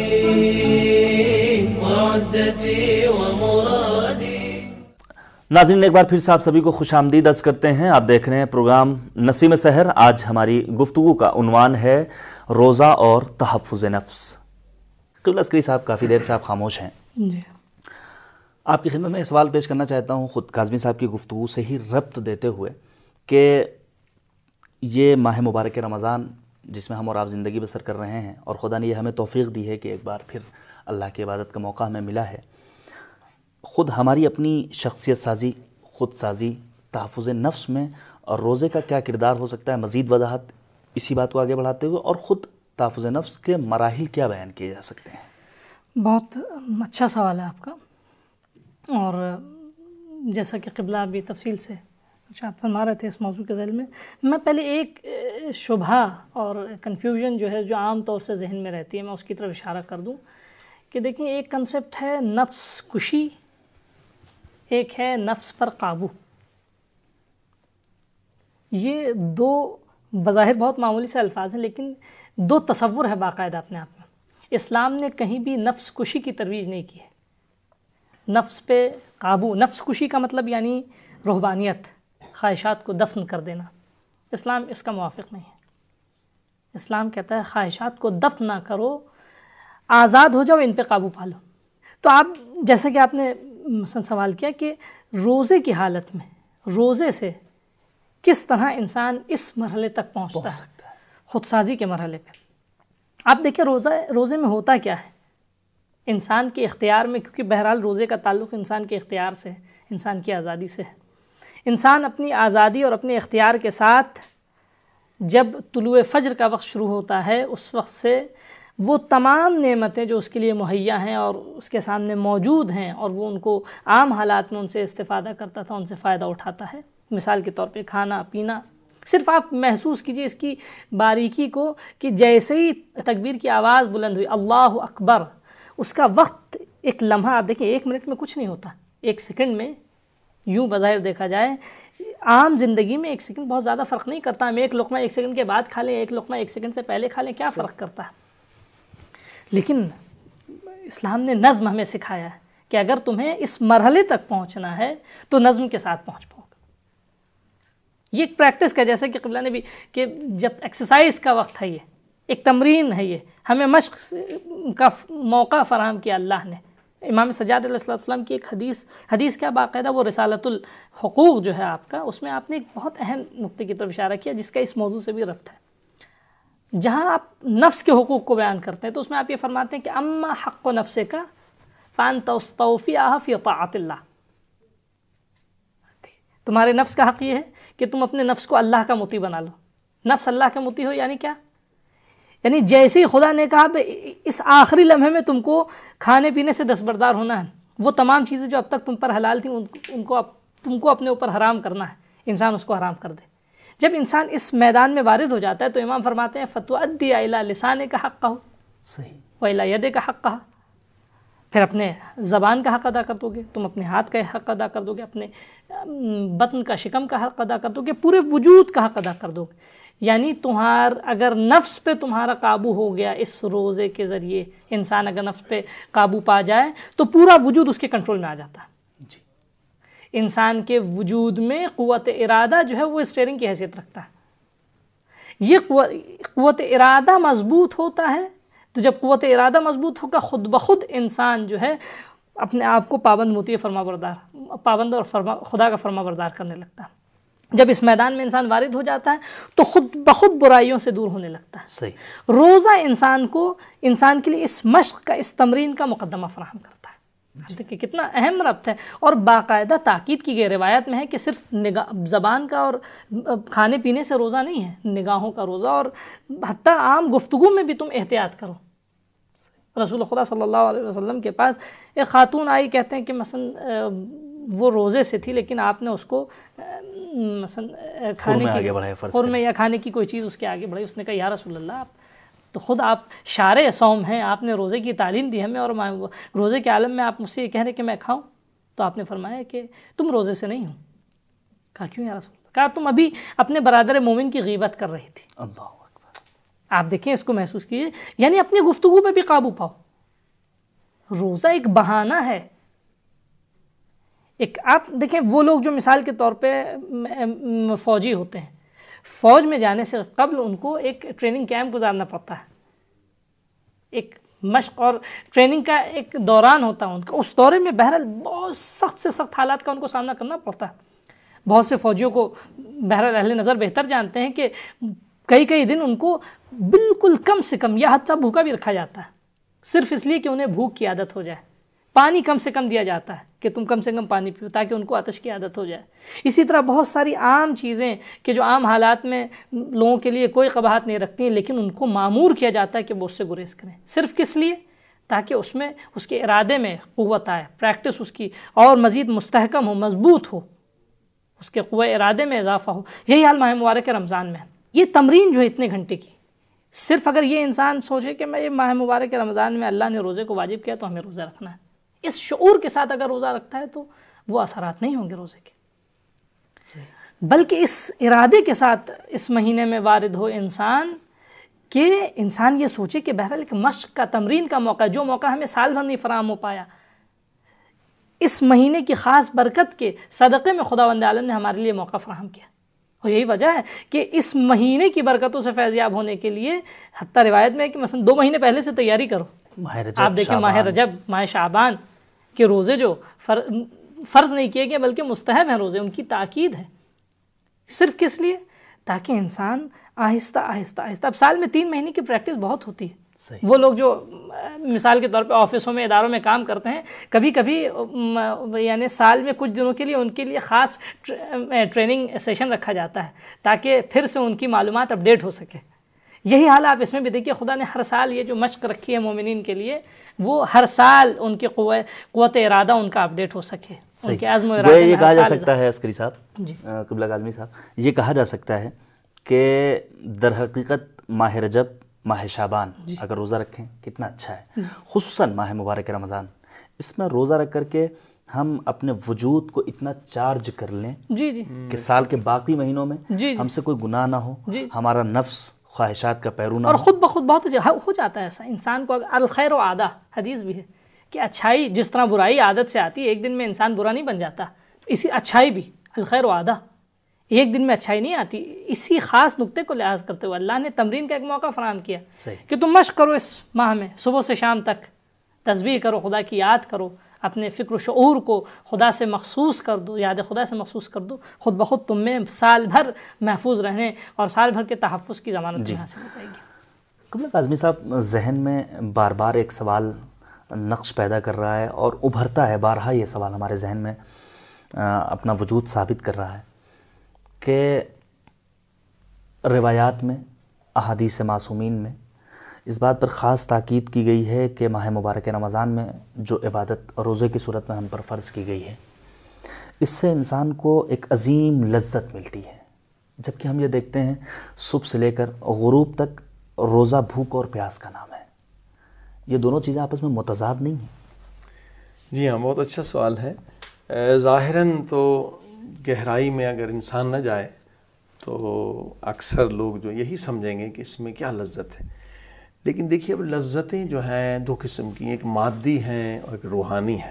وعدتي ومرادي. ناظرین ایک بار پھر سے آپ سبھی کو خوش آمدید عرض کرتے ہیں. آپ دیکھ رہے ہیں پروگرام نسیم سحر. آج ہماری گفتگو کا عنوان ہے روزہ اور تحفظ نفس. قبلہ عسکری صاحب کافی دیر سے آپ خاموش ہیں. جی آپ کی خدمت میں سوال پیش کرنا چاہتا ہوں خود کاظمی صاحب کی گفتگو سے ہی ربط دیتے ہوئے کہ یہ ماہ مبارک رمضان جس میں ہم اور آپ زندگی بسر کر رہے ہیں اور خدا نے یہ ہمیں توفیق دی ہے کہ ایک بار پھر اللہ کی عبادت کا موقع ہمیں ملا ہے, خود ہماری اپنی شخصیت سازی, خود سازی, تحفظ نفس میں اور روزے کا کیا کردار ہو سکتا ہے, مزید وضاحت اسی بات کو آگے بڑھاتے ہوئے, اور خود تحفظ نفس کے مراحل کیا بیان کیے جا سکتے ہیں. بہت اچھا سوال ہے آپ کا, اور جیسا کہ قبلہ ابھی تفصیل سے ارشاد فرما رہے تھے اس موضوع کے ذیل میں, میں پہلے ایک شبہہ اور کنفیوژن جو ہے جو عام طور سے ذہن میں رہتی ہے میں اس کی طرف اشارہ کر دوں کہ دیکھیں ایک کنسیپٹ ہے نفس کشی, ایک ہے نفس پر قابو. یہ دو بظاہر بہت معمولی سے الفاظ ہیں لیکن دو تصور ہے باقاعدہ اپنے آپ میں. اسلام نے کہیں بھی نفس کشی کی ترویج نہیں کی ہے. نفس پہ قابو, نفس کشی کا مطلب یعنی رہبانیت, خواہشات کو دفن کر دینا, اسلام اس کا موافق نہیں ہے۔ اسلام کہتا ہے خواہشات کو دفن نہ کرو، آزاد ہو جاؤ، ان پہ قابو پا لو۔ تو آپ جیسا کہ آپ نے مثلا سوال کیا کہ روزے کی حالت میں روزے سے کس طرح انسان اس مرحلے تک پہنچتا ہے، خود سازی کے مرحلے پہ۔ آپ دیکھیں روزہ روزے میں ہوتا کیا ہے، انسان کے اختیار میں، کیونکہ بہرحال روزے کا تعلق انسان کے اختیار سے ہے، انسان کی آزادی سے ہے۔ انسان اپنی آزادی اور اپنے اختیار کے ساتھ جب طلوع فجر کا وقت شروع ہوتا ہے، اس وقت سے وہ تمام نعمتیں جو اس کے لیے مہیا ہیں اور اس کے سامنے موجود ہیں اور وہ ان کو عام حالات میں ان سے استفادہ کرتا تھا، ان سے فائدہ اٹھاتا ہے۔ مثال کے طور پہ کھانا پینا، صرف آپ محسوس کیجئے اس کی باریکی کو کہ جیسے ہی تکبیر کی آواز بلند ہوئی اللہ اکبر، اس کا وقت ایک لمحہ، آپ دیکھیں ایک منٹ میں کچھ نہیں ہوتا، ایک سیکنڈ میں یوں بظاہر دیکھا جائے عام زندگی میں ایک سیکنڈ بہت زیادہ فرق نہیں کرتا، ہم ایک لقمہ ایک سیکنڈ کے بعد کھا لیں، ایک لقمہ ایک سیکنڈ سے پہلے کھا لیں، کیا فرق کرتا ہے؟ لیکن اسلام نے نظم ہمیں سکھایا ہے کہ اگر تمہیں اس مرحلے تک پہنچنا ہے تو نظم کے ساتھ پہنچ پاؤ گے۔ یہ ایک پریکٹس کا، جیسے کہ قبلہ نے بھی کہ جب ایکسرسائز کا وقت ہے، یہ ایک تمرین ہے، یہ ہمیں مشق کا موقع فراہم کیا اللہ نے۔ امام سجاد علیہ السلام کی ایک حدیث حدیث کیا باقاعدہ وہ رسالۃ الحقوق جو ہے آپ کا، اس میں آپ نے ایک بہت اہم نقطے کی طرف اشارہ کیا جس کا اس موضوع سے بھی ربط ہے۔ جہاں آپ نفس کے حقوق کو بیان کرتے ہیں تو اس میں آپ یہ فرماتے ہیں کہ اما حق و نفس کا فان تستوفیہ فی طاعت اللہ، تمہارے نفس کا حق یہ ہے کہ تم اپنے نفس کو اللہ کا مطیع بنا لو۔ نفس اللہ کا مطیع ہو یعنی کیا؟ یعنی جیسے ہی خدا نے کہا اس آخری لمحے میں تم کو کھانے پینے سے دستبردار ہونا ہے، وہ تمام چیزیں جو اب تک تم پر حلال تھیں ان کو تم کو اپنے اوپر حرام کرنا ہے، انسان اس کو حرام کر دے۔ جب انسان اس میدان میں وارد ہو جاتا ہے تو امام فرماتے ہیں فتؤدی الی لسانک حقہ صحیح والی یدک حقہ، پھر اپنے زبان کا حق ادا کر دو گے، تم اپنے ہاتھ کا حق ادا کر دو گے، اپنے بطن کا شکم کا حق ادا کر دو گے، پورے وجود کا حق ادا کر دو گے۔ یعنی تمہار اگر نفس پہ تمہارا قابو ہو گیا اس روزے کے ذریعے، انسان اگر نفس پہ قابو پا جائے تو پورا وجود اس کے کنٹرول میں آ جاتا ہے۔ انسان کے وجود میں قوت ارادہ جو ہے وہ اسٹیئرنگ کی حیثیت رکھتا ہے۔ یہ قوت ارادہ مضبوط ہوتا ہے تو جب قوت ارادہ مضبوط ہوگا خود بخود انسان جو ہے اپنے آپ کو پابند مطیع فرما بردار پابند اور فرما خدا کا فرما بردار کرنے لگتا ہے۔ جب اس میدان میں انسان وارد ہو جاتا ہے تو خود بخود برائیوں سے دور ہونے لگتا ہے۔ صحیح۔ روزہ انسان کو انسان کے لیے اس مشق کا، اس تمرین کا مقدمہ فراہم کرتا ہے۔ دیکھیں کتنا اہم ربط ہے، اور باقاعدہ تاکید کی گئی روایت میں ہے کہ صرف نگاہ زبان کا اور کھانے پینے سے روزہ نہیں ہے، نگاہوں کا روزہ، اور حتیٰ عام گفتگو میں بھی تم احتیاط کرو۔ رسول خدا صلی اللہ علیہ وسلم کے پاس ایک خاتون آئی، کہتے ہیں کہ مثلا وہ روزے سے تھی لیکن آپ نے اس کو مثلا کھانے کی خرمے یا کھانے کی کوئی چیز اس کے آگے بڑھائی۔ اس نے کہا یا رسول اللہ، آپ تو خود آپ شارع صوم ہیں، آپ نے روزے کی تعلیم دی ہمیں، اور روزے کے عالم میں آپ مجھ سے یہ کہہ رہے کہ میں کھاؤں؟ تو آپ نے فرمایا کہ تم روزے سے نہیں ہو۔ کہا کیوں یا رسول اللہ؟ کہا تم ابھی اپنے برادر مومن کی غیبت کر رہی تھی۔ اللہ اکبر۔ آپ دیکھیں اس کو محسوس کیجیے، یعنی اپنی گفتگو پہ بھی قابو پاؤ۔ روزہ ایک بہانہ ہے۔ ایک آپ دیکھیں وہ لوگ جو مثال کے طور پہ فوجی ہوتے ہیں، فوج میں جانے سے قبل ان کو ایک ٹریننگ کیمپ گزارنا پڑتا ہے، ایک مشق اور ٹریننگ کا ایک دوران ہوتا ہے ان کا۔ اس دورے میں بہرحال بہت سخت سے سخت حالات کا ان کو سامنا کرنا پڑتا ہے۔ بہت سے فوجیوں کو بہرحال اہل نظر بہتر جانتے ہیں کہ کئی کئی دن ان کو بالکل کم سے کم یا حتیٰ بھوکا بھی رکھا جاتا ہے، صرف اس لیے کہ انہیں بھوک کی عادت ہو جائے۔ پانی کم سے کم دیا جاتا ہے کہ تم کم سے کم پانی پیو تاکہ ان کو آتش کی عادت ہو جائے۔ اسی طرح بہت ساری عام چیزیں کہ جو عام حالات میں لوگوں کے لیے کوئی قباحت نہیں رکھتی ہیں لیکن ان کو مامور کیا جاتا ہے کہ وہ اس سے گریز کریں، صرف کس لیے؟ تاکہ اس میں اس کے ارادے میں قوت آئے، پریکٹس اس کی اور مزید مستحکم ہو، مضبوط ہو، اس کے قوہ ارادے میں اضافہ ہو۔ یہی حال ماہ مبارک رمضان میں ہے۔ یہ تمرین جو ہے اتنے گھنٹے کی، صرف اگر یہ انسان سوچے کہ میں یہ ماہ مبارک رمضان میں اللہ نے روزے کو واجب کیا تو ہمیں روزہ رکھنا ہے، اس شعور کے ساتھ اگر روزہ رکھتا ہے تو وہ اثرات نہیں ہوں گے روزے کے، بلکہ اس ارادے کے ساتھ اس مہینے میں وارد ہو انسان کہ انسان یہ سوچے کہ بہرحال ایک مشق کا، تمرین کا موقع، جو موقع ہمیں سال بھر نہیں فراہم ہو پایا، اس مہینے کی خاص برکت کے صدقے میں خداوند عالم نے ہمارے لیے موقع فراہم کیا۔ اور یہی وجہ ہے کہ اس مہینے کی برکتوں سے فیض یاب ہونے کے لیے حتیٰ روایت میں ہے کہ مثلا دو مہینے پہلے سے تیاری کرو. ماہ رجب، آپ دیکھیں ماہ رجب، ماہ شعبان کے روزے جو فرض نہیں کیے گئے بلکہ مستحب ہیں روزے، ان کی تاکید ہے. صرف کس لیے؟ تاکہ انسان آہستہ آہستہ آہستہ، اب سال میں تین مہینے کی پریکٹس بہت ہوتی ہے. صحیح. وہ لوگ جو مثال کے طور پہ آفسوں میں، اداروں میں کام کرتے ہیں، کبھی کبھی یعنی سال میں کچھ دنوں کے لیے ان کے لیے خاص ٹریننگ سیشن رکھا جاتا ہے تاکہ پھر سے ان کی معلومات اپڈیٹ ہو سکے. یہی حال آپ اس میں بھی دیکھیے، خدا نے ہر سال یہ جو مشق رکھی ہے مومنین کے لیے، وہ ہر سال ان کی قوت ارادہ ان کا اپڈیٹ ہو سکے، ان کے عزم و ارادے میں. یہ کہا جا سکتا ہے عسکری صاحب، قبلہ اعظمی صاحب، یہ کہا جا سکتا ہے کہ در حقیقت ماہ رجب، ماہ شعبان اگر روزہ رکھیں کتنا اچھا ہے، خصوصاً ماہ مبارک رمضان. اس میں روزہ رکھ کر کے ہم اپنے وجود کو اتنا چارج کر لیں جی جی کہ سال کے باقی مہینوں میں جی ہم سے کوئی گناہ نہ ہو، جی ہمارا نفس خواہشات کا پیرو نہ اور ہو. خود بخود بہت ہو جاتا ہے ایسا انسان کو. الخیر و عادہ حدیث بھی ہے کہ اچھائی جس طرح برائی عادت سے آتی ہے، ایک دن میں انسان برا نہیں بن جاتا، اسی اچھائی بھی الخیر و عادہ ایک دن میں اچھائی نہیں آتی. اسی خاص نقطے کو لحاظ کرتے ہوئے اللہ نے تمرین کا ایک موقع فراہم کیا کہ تم مشق کرو اس ماہ میں، صبح سے شام تک تسبیح کرو، خدا کی یاد کرو، اپنے فکر و شعور کو خدا سے مخصوص کر دو، یاد خدا سے مخصوص کر دو. خود بخود تم میں سال بھر محفوظ رہنے اور سال بھر کے تحفظ کی ضمانت حاصل ہو جائے گی. قبلہ اعظمی صاحب، ذہن میں بار بار ایک سوال نقش پیدا کر رہا ہے اور ابھرتا ہے، بارہا یہ سوال ہمارے ذہن میں اپنا وجود ثابت کر رہا ہے کہ روایات میں، احادیث معصومین میں اس بات پر خاص تاکید کی گئی ہے کہ ماہ مبارک رمضان میں جو عبادت روزے کی صورت میں ہم پر فرض کی گئی ہے، اس سے انسان کو ایک عظیم لذت ملتی ہے. جبکہ ہم یہ دیکھتے ہیں صبح سے لے کر غروب تک روزہ بھوک اور پیاس کا نام ہے. یہ دونوں چیزیں آپس میں متضاد نہیں ہیں؟ جی ہاں، بہت اچھا سوال ہے. ظاہراً تو گہرائی میں اگر انسان نہ جائے تو اکثر لوگ جو یہی سمجھیں گے کہ اس میں کیا لذت ہے. لیکن دیکھیے، اب لذتیں جو ہیں دو قسم کی، ایک مادی ہیں اور ایک روحانی ہیں.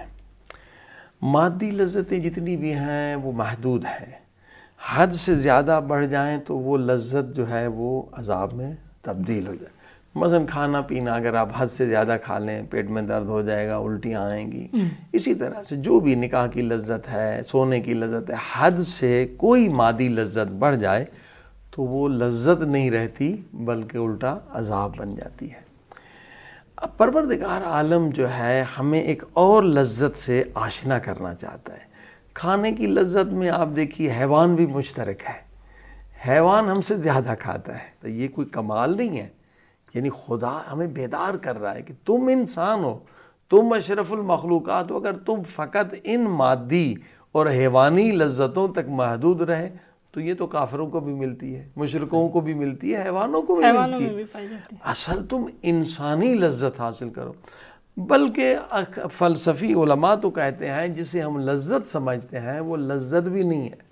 مادی لذتیں جتنی بھی ہیں وہ محدود ہیں، حد سے زیادہ بڑھ جائیں تو وہ لذت جو ہے وہ عذاب میں تبدیل ہو جائے. مثلا کھانا پینا اگر آپ حد سے زیادہ کھا لیں، پیٹ میں درد ہو جائے گا، الٹیاں آئیں گی. اسی طرح سے جو بھی نکاح کی لذت ہے، سونے کی لذت ہے، حد سے کوئی مادی لذت بڑھ جائے تو وہ لذت نہیں رہتی بلکہ الٹا عذاب بن جاتی ہے. اب پروردگار عالم جو ہے ہمیں ایک اور لذت سے آشنا کرنا چاہتا ہے. کھانے کی لذت میں آپ دیکھیے حیوان بھی مشترک ہے، حیوان ہم سے زیادہ کھاتا ہے. تو یہ کوئی کمال نہیں ہے، یعنی خدا ہمیں بیدار کر رہا ہے کہ تم انسان ہو، تم اشرف المخلوقات ہو. اگر تم فقط ان مادی اور حیوانی لذتوں تک محدود رہے تو یہ تو کافروں کو بھی ملتی ہے، مشرکوں کو بھی ملتی ہے، حیوانوں کو بھی ملتی ہے. اصل تم انسانی لذت حاصل کرو. بلکہ فلسفی علماء تو کہتے ہیں جسے ہم لذت سمجھتے ہیں وہ لذت بھی نہیں ہے،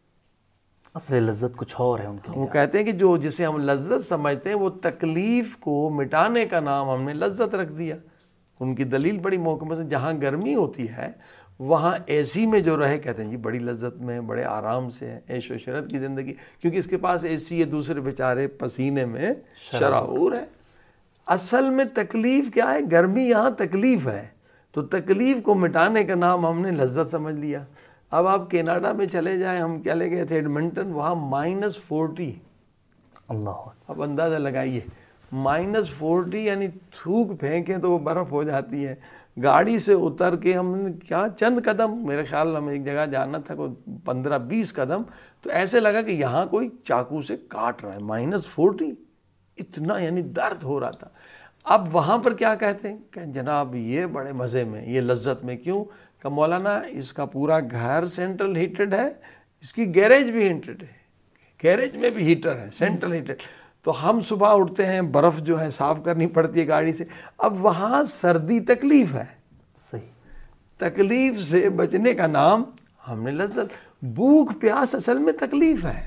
اصل لذت کچھ اور ہے ان کے. وہ کہتے ہیں کہ جو جسے ہم لذت سمجھتے ہیں وہ تکلیف کو مٹانے کا نام ہم نے لذت رکھ دیا. ان کی دلیل بڑی محکم ہے. جہاں گرمی ہوتی ہے وہاں اے سی میں جو رہے کہتے ہیں جی بڑی لذت میں، بڑے آرام سے ہے، عیش و عشرت کی زندگی، کیونکہ اس کے پاس اے سی ہے، دوسرے بیچارے پسینے میں شرعور ہے. اصل میں تکلیف کیا ہے؟ گرمی یہاں تکلیف ہے، تو تکلیف کو مٹانے کا نام ہم نے لذت سمجھ لیا. اب آپ کینیڈا میں چلے جائیں، ہم چلے گئے تھے ایڈمنٹن، وہاں مائنس فورٹی. اللہ، اب اندازہ لگائیے، مائنس فورٹی یعنی تھوک پھینکیں تو وہ برف ہو جاتی ہے. گاڑی سے اتر کے ہم نے کیا چند قدم، میرے خیال ہمیں ایک جگہ جانا تھا کوئی پندرہ بیس قدم، تو ایسے لگا کہ یہاں کوئی چاقو سے کاٹ رہا ہے. مائنس فورٹی، اتنا یعنی درد ہو رہا تھا. اب وہاں پر کیا کہتے ہیں کہ جناب یہ بڑے مزے میں، یہ لذت میں. کیوں کہ مولانا اس کا پورا گھر سینٹرل ہیٹڈ ہے، اس کی گیریج بھی ہیٹڈ ہے، گیریج میں بھی ہیٹر ہے، سینٹرل ہیٹڈ. تو ہم صبح اٹھتے ہیں، برف جو ہے صاف کرنی پڑتی ہے گاڑی سے. اب وہاں سردی تکلیف ہے، صحیح. تکلیف سے بچنے کا نام ہم نے لذت. بھوک پیاس اصل میں تکلیف ہے،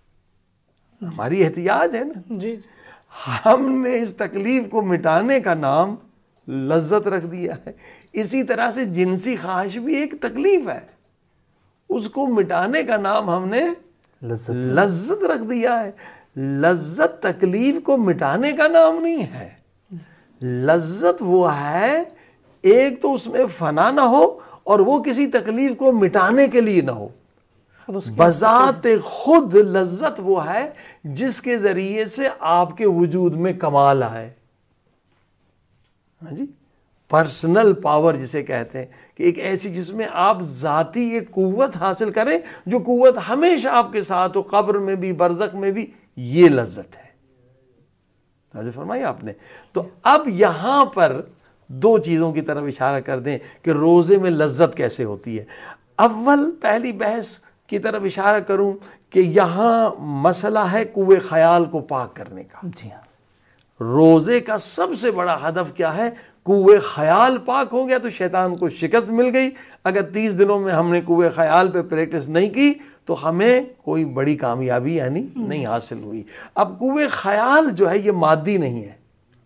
ہماری احتیاج ہے نا. جی ہم نے اس تکلیف کو مٹانے کا نام لذت رکھ دیا ہے. اسی طرح سے جنسی خواہش بھی ایک تکلیف ہے، اس کو مٹانے کا نام ہم نے لذت لذت رکھ دیا ہے. لذت تکلیف کو مٹانے کا نام نہیں ہے. لذت وہ ہے ایک تو اس میں فنا نہ ہو اور وہ کسی تکلیف کو مٹانے کے لیے نہ ہو. بذات خود لذت وہ ہے جس کے ذریعے سے آپ کے وجود میں کمال آئے. ہاں جی, پرسنل پاور جسے کہتے ہیں کہ ایک ایسی جس میں آپ ذاتی ایک قوت حاصل کریں جو قوت ہمیشہ آپ کے ساتھ ہو, قبر میں بھی برزخ میں بھی. یہ لذت ہے. توجہ فرمائی آپ نے. تو اب یہاں پر دو چیزوں کی طرف اشارہ کر دیں کہ روزے میں لذت کیسے ہوتی ہے. اول پہلی بحث کی طرف اشارہ کروں کہ یہاں مسئلہ ہے قوے خیال کو پاک کرنے کا. جی ہاں, روزے کا سب سے بڑا ہدف کیا ہے؟ قوے خیال پاک ہو گیا تو شیطان کو شکست مل گئی. اگر تیس دنوں میں ہم نے قوے خیال پہ پریکٹس نہیں کی تو ہمیں کوئی بڑی کامیابی یعنی نہیں حاصل ہوئی. اب قوے خیال جو ہے یہ مادی نہیں ہے.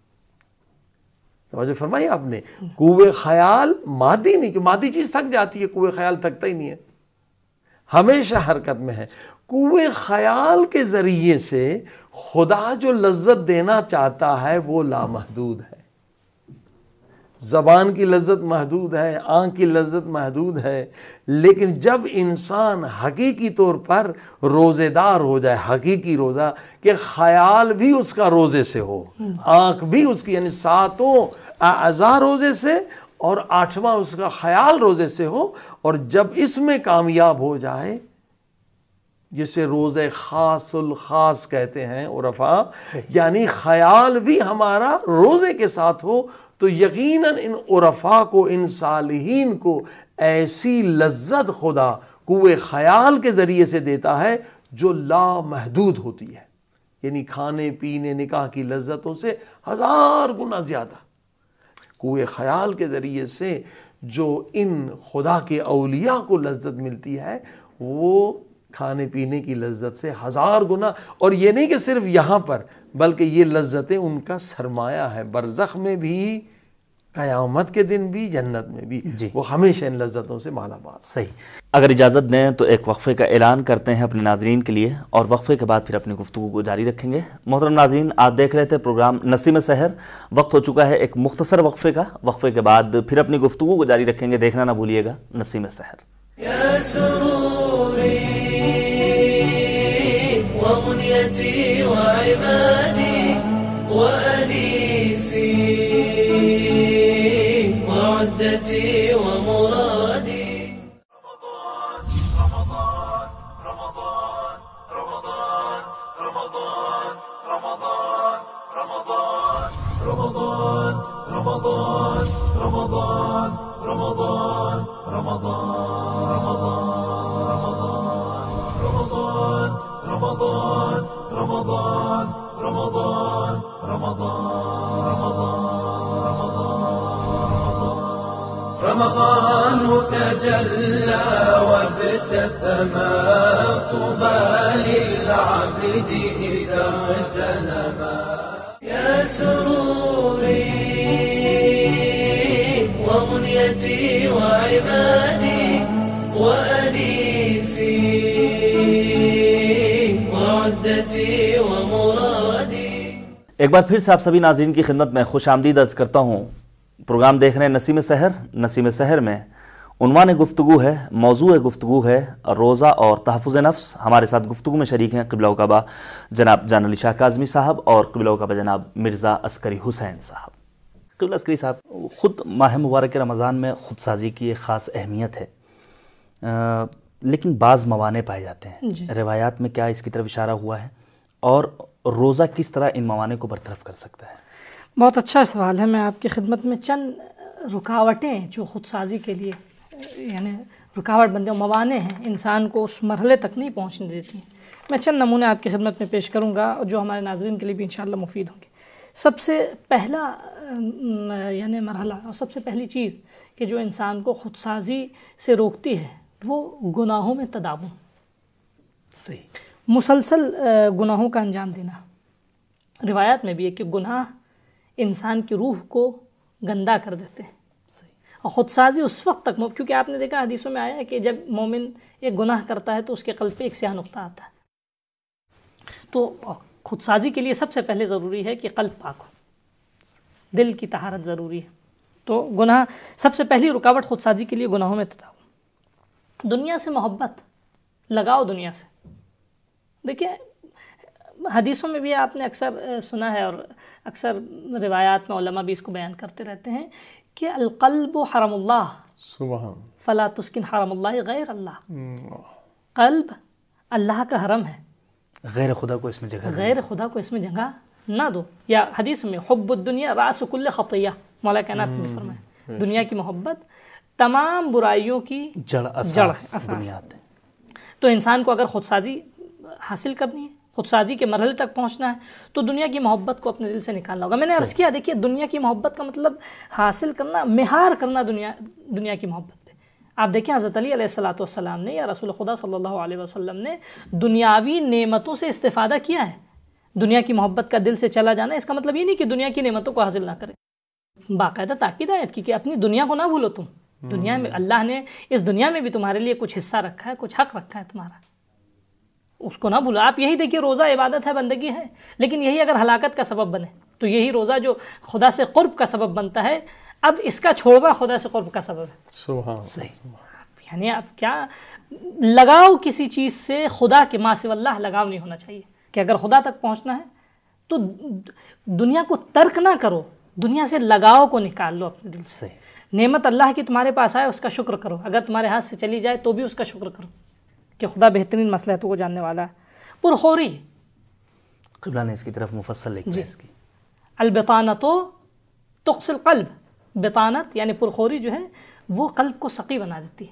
توجہ فرمائی آپ نے, قوے خیال مادی نہیں, کہ مادی چیز تھک جاتی ہے, قوے خیال تھکتا ہی نہیں ہے, ہمیشہ حرکت میں ہے. قوے خیال کے ذریعے سے خدا جو لذت دینا چاہتا ہے وہ لامحدود ہے. زبان کی لذت محدود ہے, آنکھ کی لذت محدود ہے, لیکن جب انسان حقیقی طور پر روزے دار ہو جائے, حقیقی روزہ کہ خیال بھی اس کا روزے سے ہو, آنکھ بھی اس کی, یعنی ساتوں اعضاء روزے سے اور آٹھواں اس کا خیال روزے سے ہو, اور جب اس میں کامیاب ہو جائے جسے روزے خاص الخاص کہتے ہیں عرفاء, یعنی خیال بھی ہمارا روزے کے ساتھ ہو, تو یقیناً ان عرفاء کو, ان صالحین کو ایسی لذت خدا قوے خیال کے ذریعے سے دیتا ہے جو لامحدود ہوتی ہے. یعنی کھانے پینے نکاح کی لذتوں سے ہزار گنا زیادہ قوے خیال کے ذریعے سے جو ان خدا کے اولیاء کو لذت ملتی ہے وہ کھانے پینے کی لذت سے ہزار گنا. اور یہ نہیں کہ صرف یہاں پر, بلکہ یہ لذتیں ان کا سرمایہ ہے, برزخ میں بھی, قیامت کے دن بھی, جنت میں بھی. جی, وہ ہمیشہ ان لذتوں سے مالا مال. صحیح. اگر اجازت دیں تو ایک وقفے کا اعلان کرتے ہیں اپنے ناظرین کے لیے, اور وقفے کے بعد پھر اپنی گفتگو کو جاری رکھیں گے. محترم ناظرین, آپ دیکھ رہے تھے پروگرام نسیم سحر. وقت ہو چکا ہے ایک مختصر وقفے کا. وقفے کے بعد پھر اپنی گفتگو کو جاری رکھیں گے. دیکھنا نہ بھولیے گا نسیم سحر. يا سروري ومنيتي وعبادي وأنيسي وعدتي ومرادي. رمضان رمضان رمضان رمضان رمضان رمضان رمضان رمضان رمضان رمضان رمضان رمضان رمضان رمضان رمضان رمضان تجلى وابتسم طوبى للعبد إذا اغتنما. يا سروري ومنيتي وعبادي وأنيسي وعدتي ومرادي. ایک بار پھر سے آپ سبھی ناظرین کی خدمت میں خوش آمدید عرض کرتا ہوں. پروگرام دیکھ رہے ہیں نسیم سحر. نسیم سحر میں عنوان گفتگو ہے, موضوع گفتگو ہے روزہ اور تحفظ نفس. ہمارے ساتھ گفتگو میں شریک ہیں قبلہ و کعبہ جناب جان علی شاہ کاظمی صاحب اور قبلہ و کعبہ جناب مرزا عسکری حسین صاحب. قبلہ عسکری صاحب, خود ماہ مبارک رمضان میں خود سازی کی ایک خاص اہمیت ہے, لیکن بعض موانع پائے جاتے ہیں. جی. روایات میں کیا اس کی طرف اشارہ ہوا ہے, اور روزہ کس طرح ان موانع کو برطرف کر سکتا ہے؟ بہت اچھا سوال ہے. میں آپ کی خدمت میں چند رکاوٹیں جو خود سازی کے لیے یعنی رکاوٹ بنتے ہیں, موانع ہیں, انسان کو اس مرحلے تک نہیں پہنچنے دیتی, میں چند نمونے آپ کی خدمت میں پیش کروں گا جو ہمارے ناظرین کے لیے بھی انشاءاللہ مفید ہوں گے. سب سے پہلا یعنی مرحلہ اور سب سے پہلی چیز کہ جو انسان کو خود سازی سے روکتی ہے وہ گناہوں میں تداوم. صحیح. مسلسل گناہوں کا انجام دینا. روایات میں بھی ہے کہ گناہ انسان کی روح کو گندا کر دیتے ہیں. اور خود سازی اس وقت تک, کیونکہ آپ نے دیکھا حدیثوں میں آیا ہے کہ جب مومن ایک گناہ کرتا ہے تو اس کے قلب پہ ایک سیاہ نقطہ آتا ہے, تو خود سازی کے لیے سب سے پہلے ضروری ہے کہ قلب پاک ہو، دل کی طہارت ضروری ہے. تو گناہ سب سے پہلی رکاوٹ خود سازی کے لیے گناہوں میں تداؤ. دنیا سے محبت لگاؤ دنیا سے. دیکھیں حدیثوں میں بھی آپ نے اکثر سنا ہے اور اکثر روایات میں علماء بھی اس کو بیان کرتے رہتے ہیں کہ القلب حرم اللہ سبحان فلا تسکن حرم اللہ غیر اللہ. قلب اللہ کا حرم ہے، غیر خدا کو اس میں جگہ غیر خدا کو اس میں جگہ نہ دو. یا حدیث میں حب الدنیا راس کل خطیہ، مولا کائنات نے فرمایا دنیا کی محبت تمام برائیوں کی جڑ اساس بنیاد ہے. تو انسان کو اگر خود سازی حاصل کرنی ہے، خود سازی کے مرحلے تک پہنچنا ہے، تو دنیا کی محبت کو اپنے دل سے نکالنا ہوگا. میں نے عرض کیا دیکھیے دنیا کی محبت کا مطلب حاصل کرنا، مہار کرنا دنیا دنیا کی محبت پہ. آپ دیکھیں حضرت علی علیہ الصلوۃ والسلام نے یا رسول خدا صلی اللہ علیہ وسلم نے دنیاوی نعمتوں سے استفادہ کیا ہے. دنیا کی محبت کا دل سے چلا جانا اس کا مطلب یہ نہیں کہ دنیا کی نعمتوں کو حاصل نہ کرے. باقاعدہ تاکید آیت کی کہ اپنی دنیا کو نہ بھولو. تم دنیا میں اللہ نے اس دنیا میں بھی تمہارے لیے کچھ حصہ رکھا ہے، کچھ حق رکھا ہے تمہارا، اس کو نہ بھولو. آپ یہی دیکھیے روزہ عبادت ہے، بندگی ہے، لیکن یہی اگر ہلاکت کا سبب بنے تو یہی روزہ جو خدا سے قرب کا سبب بنتا ہے، اب اس کا چھوڑنا خدا سے قرب کا سبب ہے. سبحان صحیح. یعنی آپ کیا لگاؤ کسی چیز سے خدا کے ما سوی اللہ لگاؤ نہیں ہونا چاہیے کہ اگر خدا تک پہنچنا ہے تو دنیا کو ترک نہ کرو، دنیا سے لگاؤ کو نکال لو اپنے دل سے. نعمت اللہ کی تمہارے پاس آئے اس کا شکر کرو، اگر تمہارے ہاتھ سے چلی جائے تو بھی اس کا شکر کرو کہ خدا بہترین مصلحتوں کو جاننے والا ہے. پرخوری قبلہ نے اس کی طرف مفصل لکھا ہے اس کی. البطانت تقص القلب. بطانت یعنی پرخوری جو ہے وہ قلب کو سقی بنا دیتی ہے،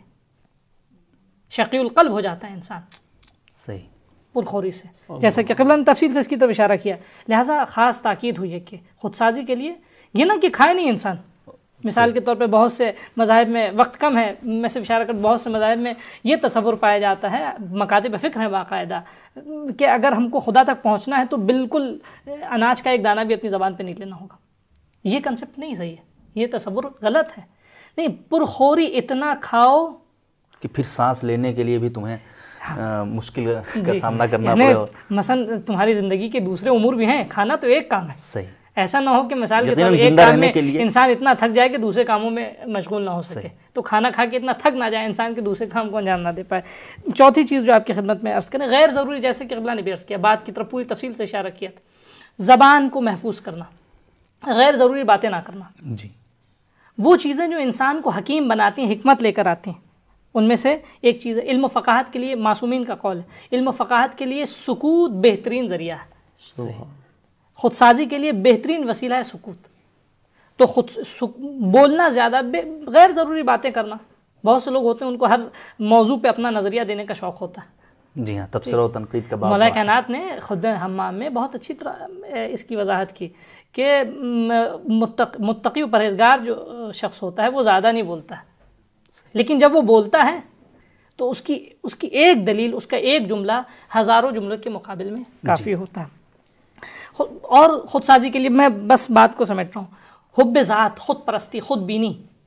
شقی القلب ہو جاتا ہے انسان صحیح پرخوری سے. جیسا کہ قبلہ نے تفصیل سے اس کی طرف اشارہ کیا، لہٰذا خاص تاکید ہوئی ہے کہ خود سازی کے لیے یہ نہ کہ کھائے نہیں انسان. مثال کے طور پہ بہت سے مذاہب میں، وقت کم ہے میں صرف اشارہ کر، بہت سے مذاہب میں یہ تصور پایا جاتا ہے، مکاتب فکر ہیں باقاعدہ، کہ اگر ہم کو خدا تک پہنچنا ہے تو بالکل اناج کا ایک دانہ بھی اپنی زبان پہ نہیں لینا ہوگا. یہ کنسپٹ نہیں صحیح ہے، یہ تصور غلط ہے. نہیں، پرخوری اتنا کھاؤ کہ پھر سانس لینے کے لیے بھی تمہیں مشکل کا سامنا کرنا یعنی پڑے. مثلا تمہاری زندگی کے دوسرے امور بھی ہیں، کھانا تو ایک کام ہے. صحیح. ایسا نہ ہو کہ مثال کے طور یقیناً پر ایک زندہ کام رہنے میں کے لیے انسان اتنا تھک جائے کہ دوسرے کاموں میں مشغول نہ ہو سکے، صحیح. تو کھانا کھا کے اتنا تھک نہ جائے انسان کے دوسرے کام کو انجام نہ دے پائے. چوتھی چیز جو آپ کی خدمت میں عرض کریں، غیر ضروری، جیسے کہ قبلہ نے بھی عرض کیا، بات کی طرف پوری تفصیل سے اشارہ کیا تھا، زبان کو محفوظ کرنا، غیر ضروری باتیں نہ کرنا. جی. وہ چیزیں جو انسان کو حکیم بناتی ہیں، حکمت لے کر آتی ہیں، ان میں سے ایک چیز ہے علم و فقاہت کے لیے. معصومین کا قول ہے علم و فقاہت کے لیے سکوت بہترین ذریعہ ہے. خود سازی کے لیے بہترین وسیلہ ہے سکوت. تو خود سک... بولنا زیادہ بے... غیر ضروری باتیں کرنا. بہت سے لوگ ہوتے ہیں ان کو ہر موضوع پہ اپنا نظریہ دینے کا شوق ہوتا ہے. جی ہاں، تبصرہ و تنقید کا باب. مولا کائنات نے خطبہ حمام میں بہت اچھی طرح اس کی وضاحت کی کہ متق... متقی و پرہیزگار جو شخص ہوتا ہے وہ زیادہ نہیں بولتا ہے، لیکن جب وہ بولتا ہے تو اس کی اس کی ایک دلیل، اس کا ایک جملہ ہزاروں جملوں کے مقابل میں کافی ہوتا ہے. اور خود سازی کے لیے میں بس بات کو سمیٹ رہا ہوں، حب ذات، خود پرستی، خود بینی.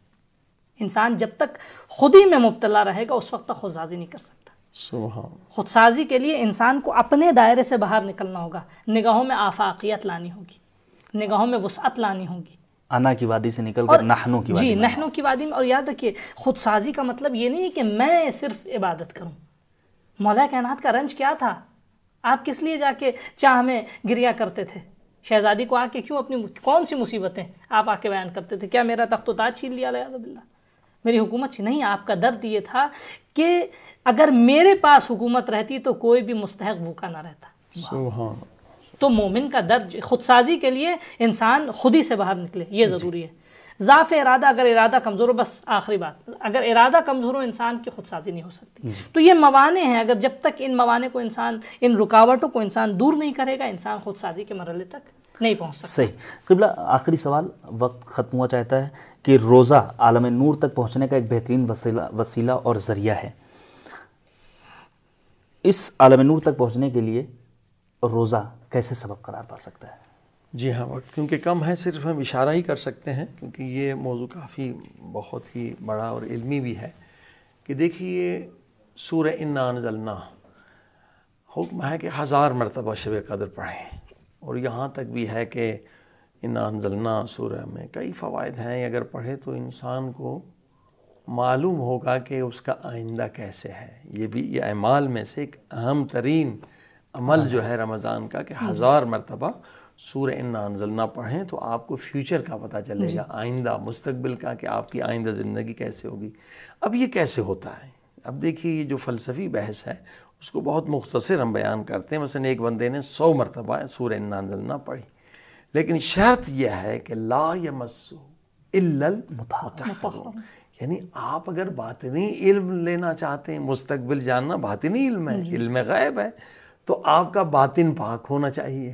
انسان جب تک خود ہی میں مبتلا رہے گا اس وقت تک خود سازی نہیں کر سکتا. سبحان. خود سازی کے لیے انسان کو اپنے دائرے سے باہر نکلنا ہوگا، نگاہوں میں آفاقیت لانی ہوگی، نگاہوں میں وسعت لانی ہوگی، انا کی وادی سے نکل کر نحنو کی وادی جی میں. نحنو کی وادی میں. اور یاد رکھیے خود سازی کا مطلب یہ نہیں کہ میں صرف عبادت کروں. مولا کائنات کا رنج کیا تھا؟ آپ کس لیے جا کے چاہ میں گریا کرتے تھے؟ شہزادی کو آ کے کیوں اپنی کون سی مصیبتیں آپ آ کے بیان کرتے تھے؟ کیا میرا تخت و تاج چھین لیا علیہ باللہ، میری حکومت چھین؟ نہیں، آپ کا درد یہ تھا کہ اگر میرے پاس حکومت رہتی تو کوئی بھی مستحق بھوکا نہ رہتا. سبحان. تو مومن کا درد خود سازی کے لیے انسان خود ہی سے باہر نکلے، یہ ضروری ہے. ضعف ارادہ، اگر ارادہ کمزور ہو، بس آخری بات، اگر ارادہ کمزور ہو انسان کی خود سازی نہیں ہو سکتی. تو یہ موانع ہیں، اگر جب تک ان موانع کو انسان، ان رکاوٹوں کو انسان دور نہیں کرے گا، انسان خود سازی کے مرحلے تک نہیں پہنچ سکتا. صحیح. قبلہ آخری سوال، وقت ختم ہوا چاہتا ہے کہ روزہ عالم نور تک پہنچنے کا ایک بہترین وسیلہ وسیلہ اور ذریعہ ہے. اس عالم نور تک پہنچنے کے لیے روزہ کیسے سبب قرار پا سکتا ہے؟ جی ہاں، وقت کیونکہ کم ہے، صرف ہم اشارہ ہی کر سکتے ہیں کیونکہ یہ موضوع کافی بہت ہی بڑا اور علمی بھی ہے. کہ دیکھیے سورہ انا انزلنا حکم ہے کہ ہزار مرتبہ شب قدر پڑھیں، اور یہاں تک بھی ہے کہ انا انزلنا سورہ میں کئی فوائد ہیں، اگر پڑھے تو انسان کو معلوم ہوگا کہ اس کا آئندہ کیسے ہے۔ یہ بھی یہ اعمال میں سے ایک اہم ترین عمل جو ہے رمضان کا، کہ ہزار مرتبہ سورہ انا انزلنا پڑھیں تو آپ کو فیوچر کا پتہ چلے گا، آئندہ مستقبل کا، کہ آپ کی آئندہ زندگی کیسے ہوگی۔ اب یہ کیسے ہوتا ہے؟ اب دیکھیے یہ جو فلسفی بحث ہے اس کو بہت مختصر ہم بیان کرتے ہیں۔ مثلا ایک بندے نے سو مرتبہ سورہ انا انزلنا پڑھی، لیکن شرط یہ ہے کہ لا یمسہ الا المطہرون، یعنی آپ اگر باطنی علم لینا چاہتے ہیں، مستقبل جاننا باطنی علم ہے، علم غیب ہے، تو آپ کا باطن پاک ہونا چاہیے۔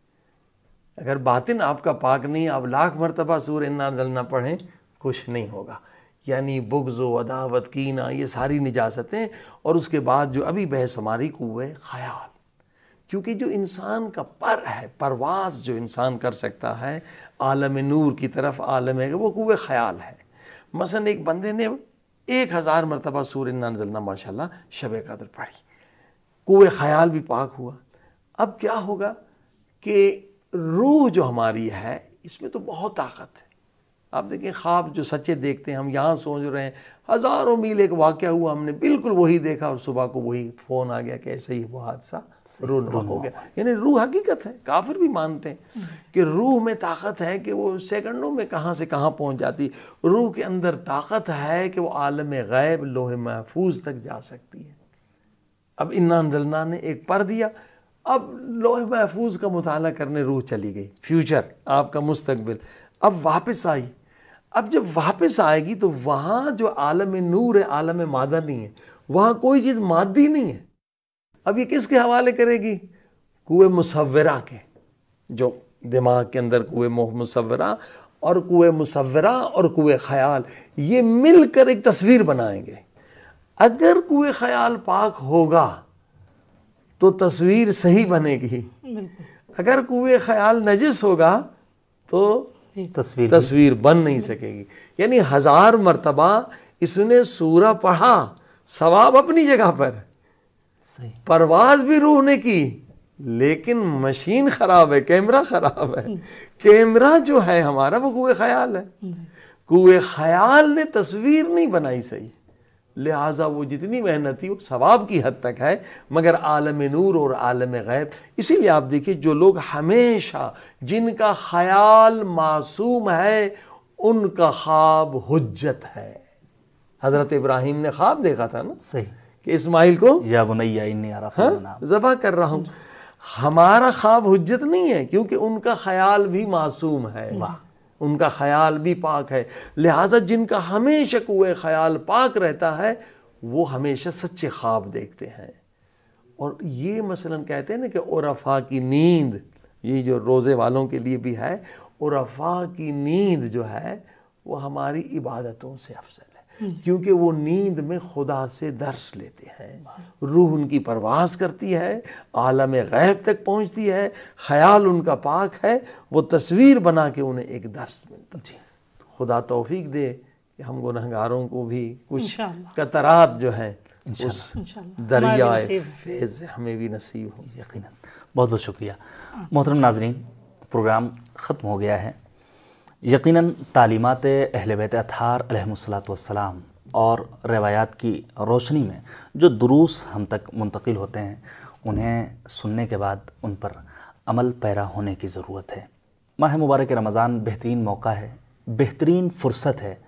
اگر باطن آپ کا پاک نہیں، آپ لاکھ مرتبہ سورہ انا انزلنا پڑھیں کچھ نہیں ہوگا۔ یعنی بغض و عداوت، کینہ، یہ ساری نجاستیں، اور اس کے بعد جو ابھی بحث ہماری قوہ خیال، کیونکہ جو انسان کا پر ہے، پرواز جو انسان کر سکتا ہے عالم نور کی طرف، عالم ہے وہ قوہ خیال ہے۔ مثلا ایک بندے نے ایک ہزار مرتبہ سورہ انا انزلنا ماشاءاللہ شب قدر پڑھی، قوہ خیال بھی پاک ہوا۔ اب کیا ہوگا کہ روح جو ہماری ہے اس میں تو بہت طاقت ہے۔ آپ دیکھیں خواب جو سچے دیکھتے ہیں، ہم یہاں سوچ رہے ہیں ہزاروں میل ایک واقعہ ہوا، ہم نے بالکل وہی دیکھا اور صبح کو وہی فون آ گیا کہ ایسے ہی وہ حادثہ رونما ہو گیا۔ یعنی روح حقیقت ہے، کافر بھی مانتے ہیں کہ روح میں طاقت ہے کہ وہ سیکنڈوں میں کہاں سے کہاں پہنچ جاتی۔ روح کے اندر طاقت ہے کہ وہ عالم غیب لوح محفوظ تک جا سکتی ہے۔ اب انا انزلنا نے ایک پڑھ دیا، اب لوح محفوظ کا مطالعہ کرنے روح چلی گئی، فیوچر آپ کا مستقبل، اب واپس آئی۔ اب جب واپس آئے گی تو وہاں جو عالم نور ہے، عالم مادہ نہیں ہے، وہاں کوئی چیز مادی نہیں ہے۔ اب یہ کس کے حوالے کرے گی؟ قوہ مصورہ کے، جو دماغ کے اندر قوہ مصورہ اور قوہ مصورہ اور قوہ خیال یہ مل کر ایک تصویر بنائیں گے۔ اگر قوہ خیال پاک ہوگا تو تصویر صحیح بنے گی، اگر قوہ خیال نجس ہوگا تو تصویر تصویر بن نہیں سکے گی۔ یعنی ہزار مرتبہ اس نے سورہ پڑھا، ثواب اپنی جگہ پر، صحیح، پرواز بھی روح نے کی، لیکن مشین خراب ہے، کیمرہ خراب ہے۔ کیمرہ جو ہے ہمارا وہ قوہ خیال ہے، قوہ خیال نے تصویر نہیں بنائی صحیح، لہٰذا وہ جتنی محنت تھی وہ ثواب کی حد تک ہے، مگر عالم نور اور عالم غیب۔ اسی لیے آپ دیکھیے جو لوگ ہمیشہ جن کا خیال معصوم ہے ان کا خواب حجت ہے۔ حضرت ابراہیم نے خواب دیکھا تھا نا صحیح، کہ اسماعیل کو یا بنی انی ارى فی المنام ذبح کر رہا ہوں۔ ہمارا خواب حجت نہیں ہے کیونکہ ان کا خیال بھی معصوم ہے، ان کا خیال بھی پاک ہے، لہٰذا جن کا ہمیشہ قوہ خیال پاک رہتا ہے وہ ہمیشہ سچے خواب دیکھتے ہیں۔ اور یہ مثلا کہتے ہیں نا کہ عرفاء کی نیند، یہ جو روزے والوں کے لیے بھی ہے، عرفاء کی نیند جو ہے وہ ہماری عبادتوں سے افضل ہے، کیونکہ وہ نیند میں خدا سے درس لیتے ہیں، روح ان کی پرواز کرتی ہے، عالم غیب تک پہنچتی ہے، خیال ان کا پاک ہے، وہ تصویر بنا کے انہیں ایک درس ملتا ہے۔ خدا توفیق دے کہ ہم گنہگاروں کو بھی کچھ قطرات جو ہیں اس دریائے فیض ہمیں بھی نصیب ہو۔ یقیناً، بہت بہت شکریہ۔ محترم ناظرین، پروگرام ختم ہو گیا ہے۔ یقیناً تعلیمات اہل بیت اطہار علیہم الصلاۃ والسلام اور روایات کی روشنی میں جو دروس ہم تک منتقل ہوتے ہیں انہیں سننے کے بعد ان پر عمل پیرا ہونے کی ضرورت ہے۔ ماہ مبارک رمضان بہترین موقع ہے، بہترین فرصت ہے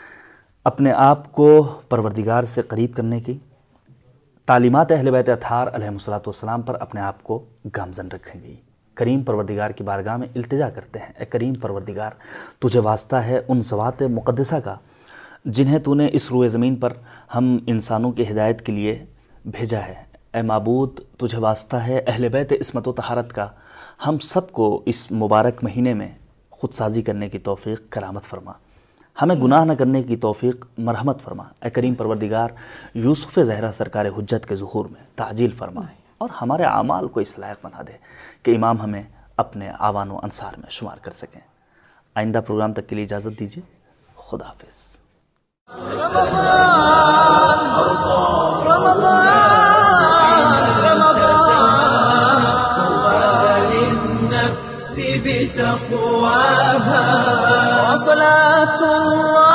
اپنے آپ کو پروردگار سے قریب کرنے کی، تعلیمات اہل بیت اطہار علیہم الصلاۃ والسلام پر اپنے آپ کو گامزن رکھنے کی۔ کریم پروردگار کی بارگاہ میں التجا کرتے ہیں، اے کریم پروردگار تجھے واسطہ ہے ان ذوات مقدسہ کا جنہیں تو نے اس روئے زمین پر ہم انسانوں کی ہدایت کے لیے بھیجا ہے۔ اے معبود تجھے واسطہ ہے اہل بیت عصمت و طہارت کا، ہم سب کو اس مبارک مہینے میں خود سازی کرنے کی توفیق کرامت فرما، ہمیں گناہ نہ کرنے کی توفیق مرحمت فرما۔ اے کریم پروردگار یوسف زہرا سرکار حجت کے ظہور میں تعجیل فرما اور ہمارے اعمال کو اس لائق بنا دے کہ امام ہمیں اپنے آوان و انصار میں شمار کر سکیں۔ آئندہ پروگرام تک کے لیے اجازت دیجیے، خدا حافظ۔ رمضان رمضان رمضان تقواها. وصلاة الله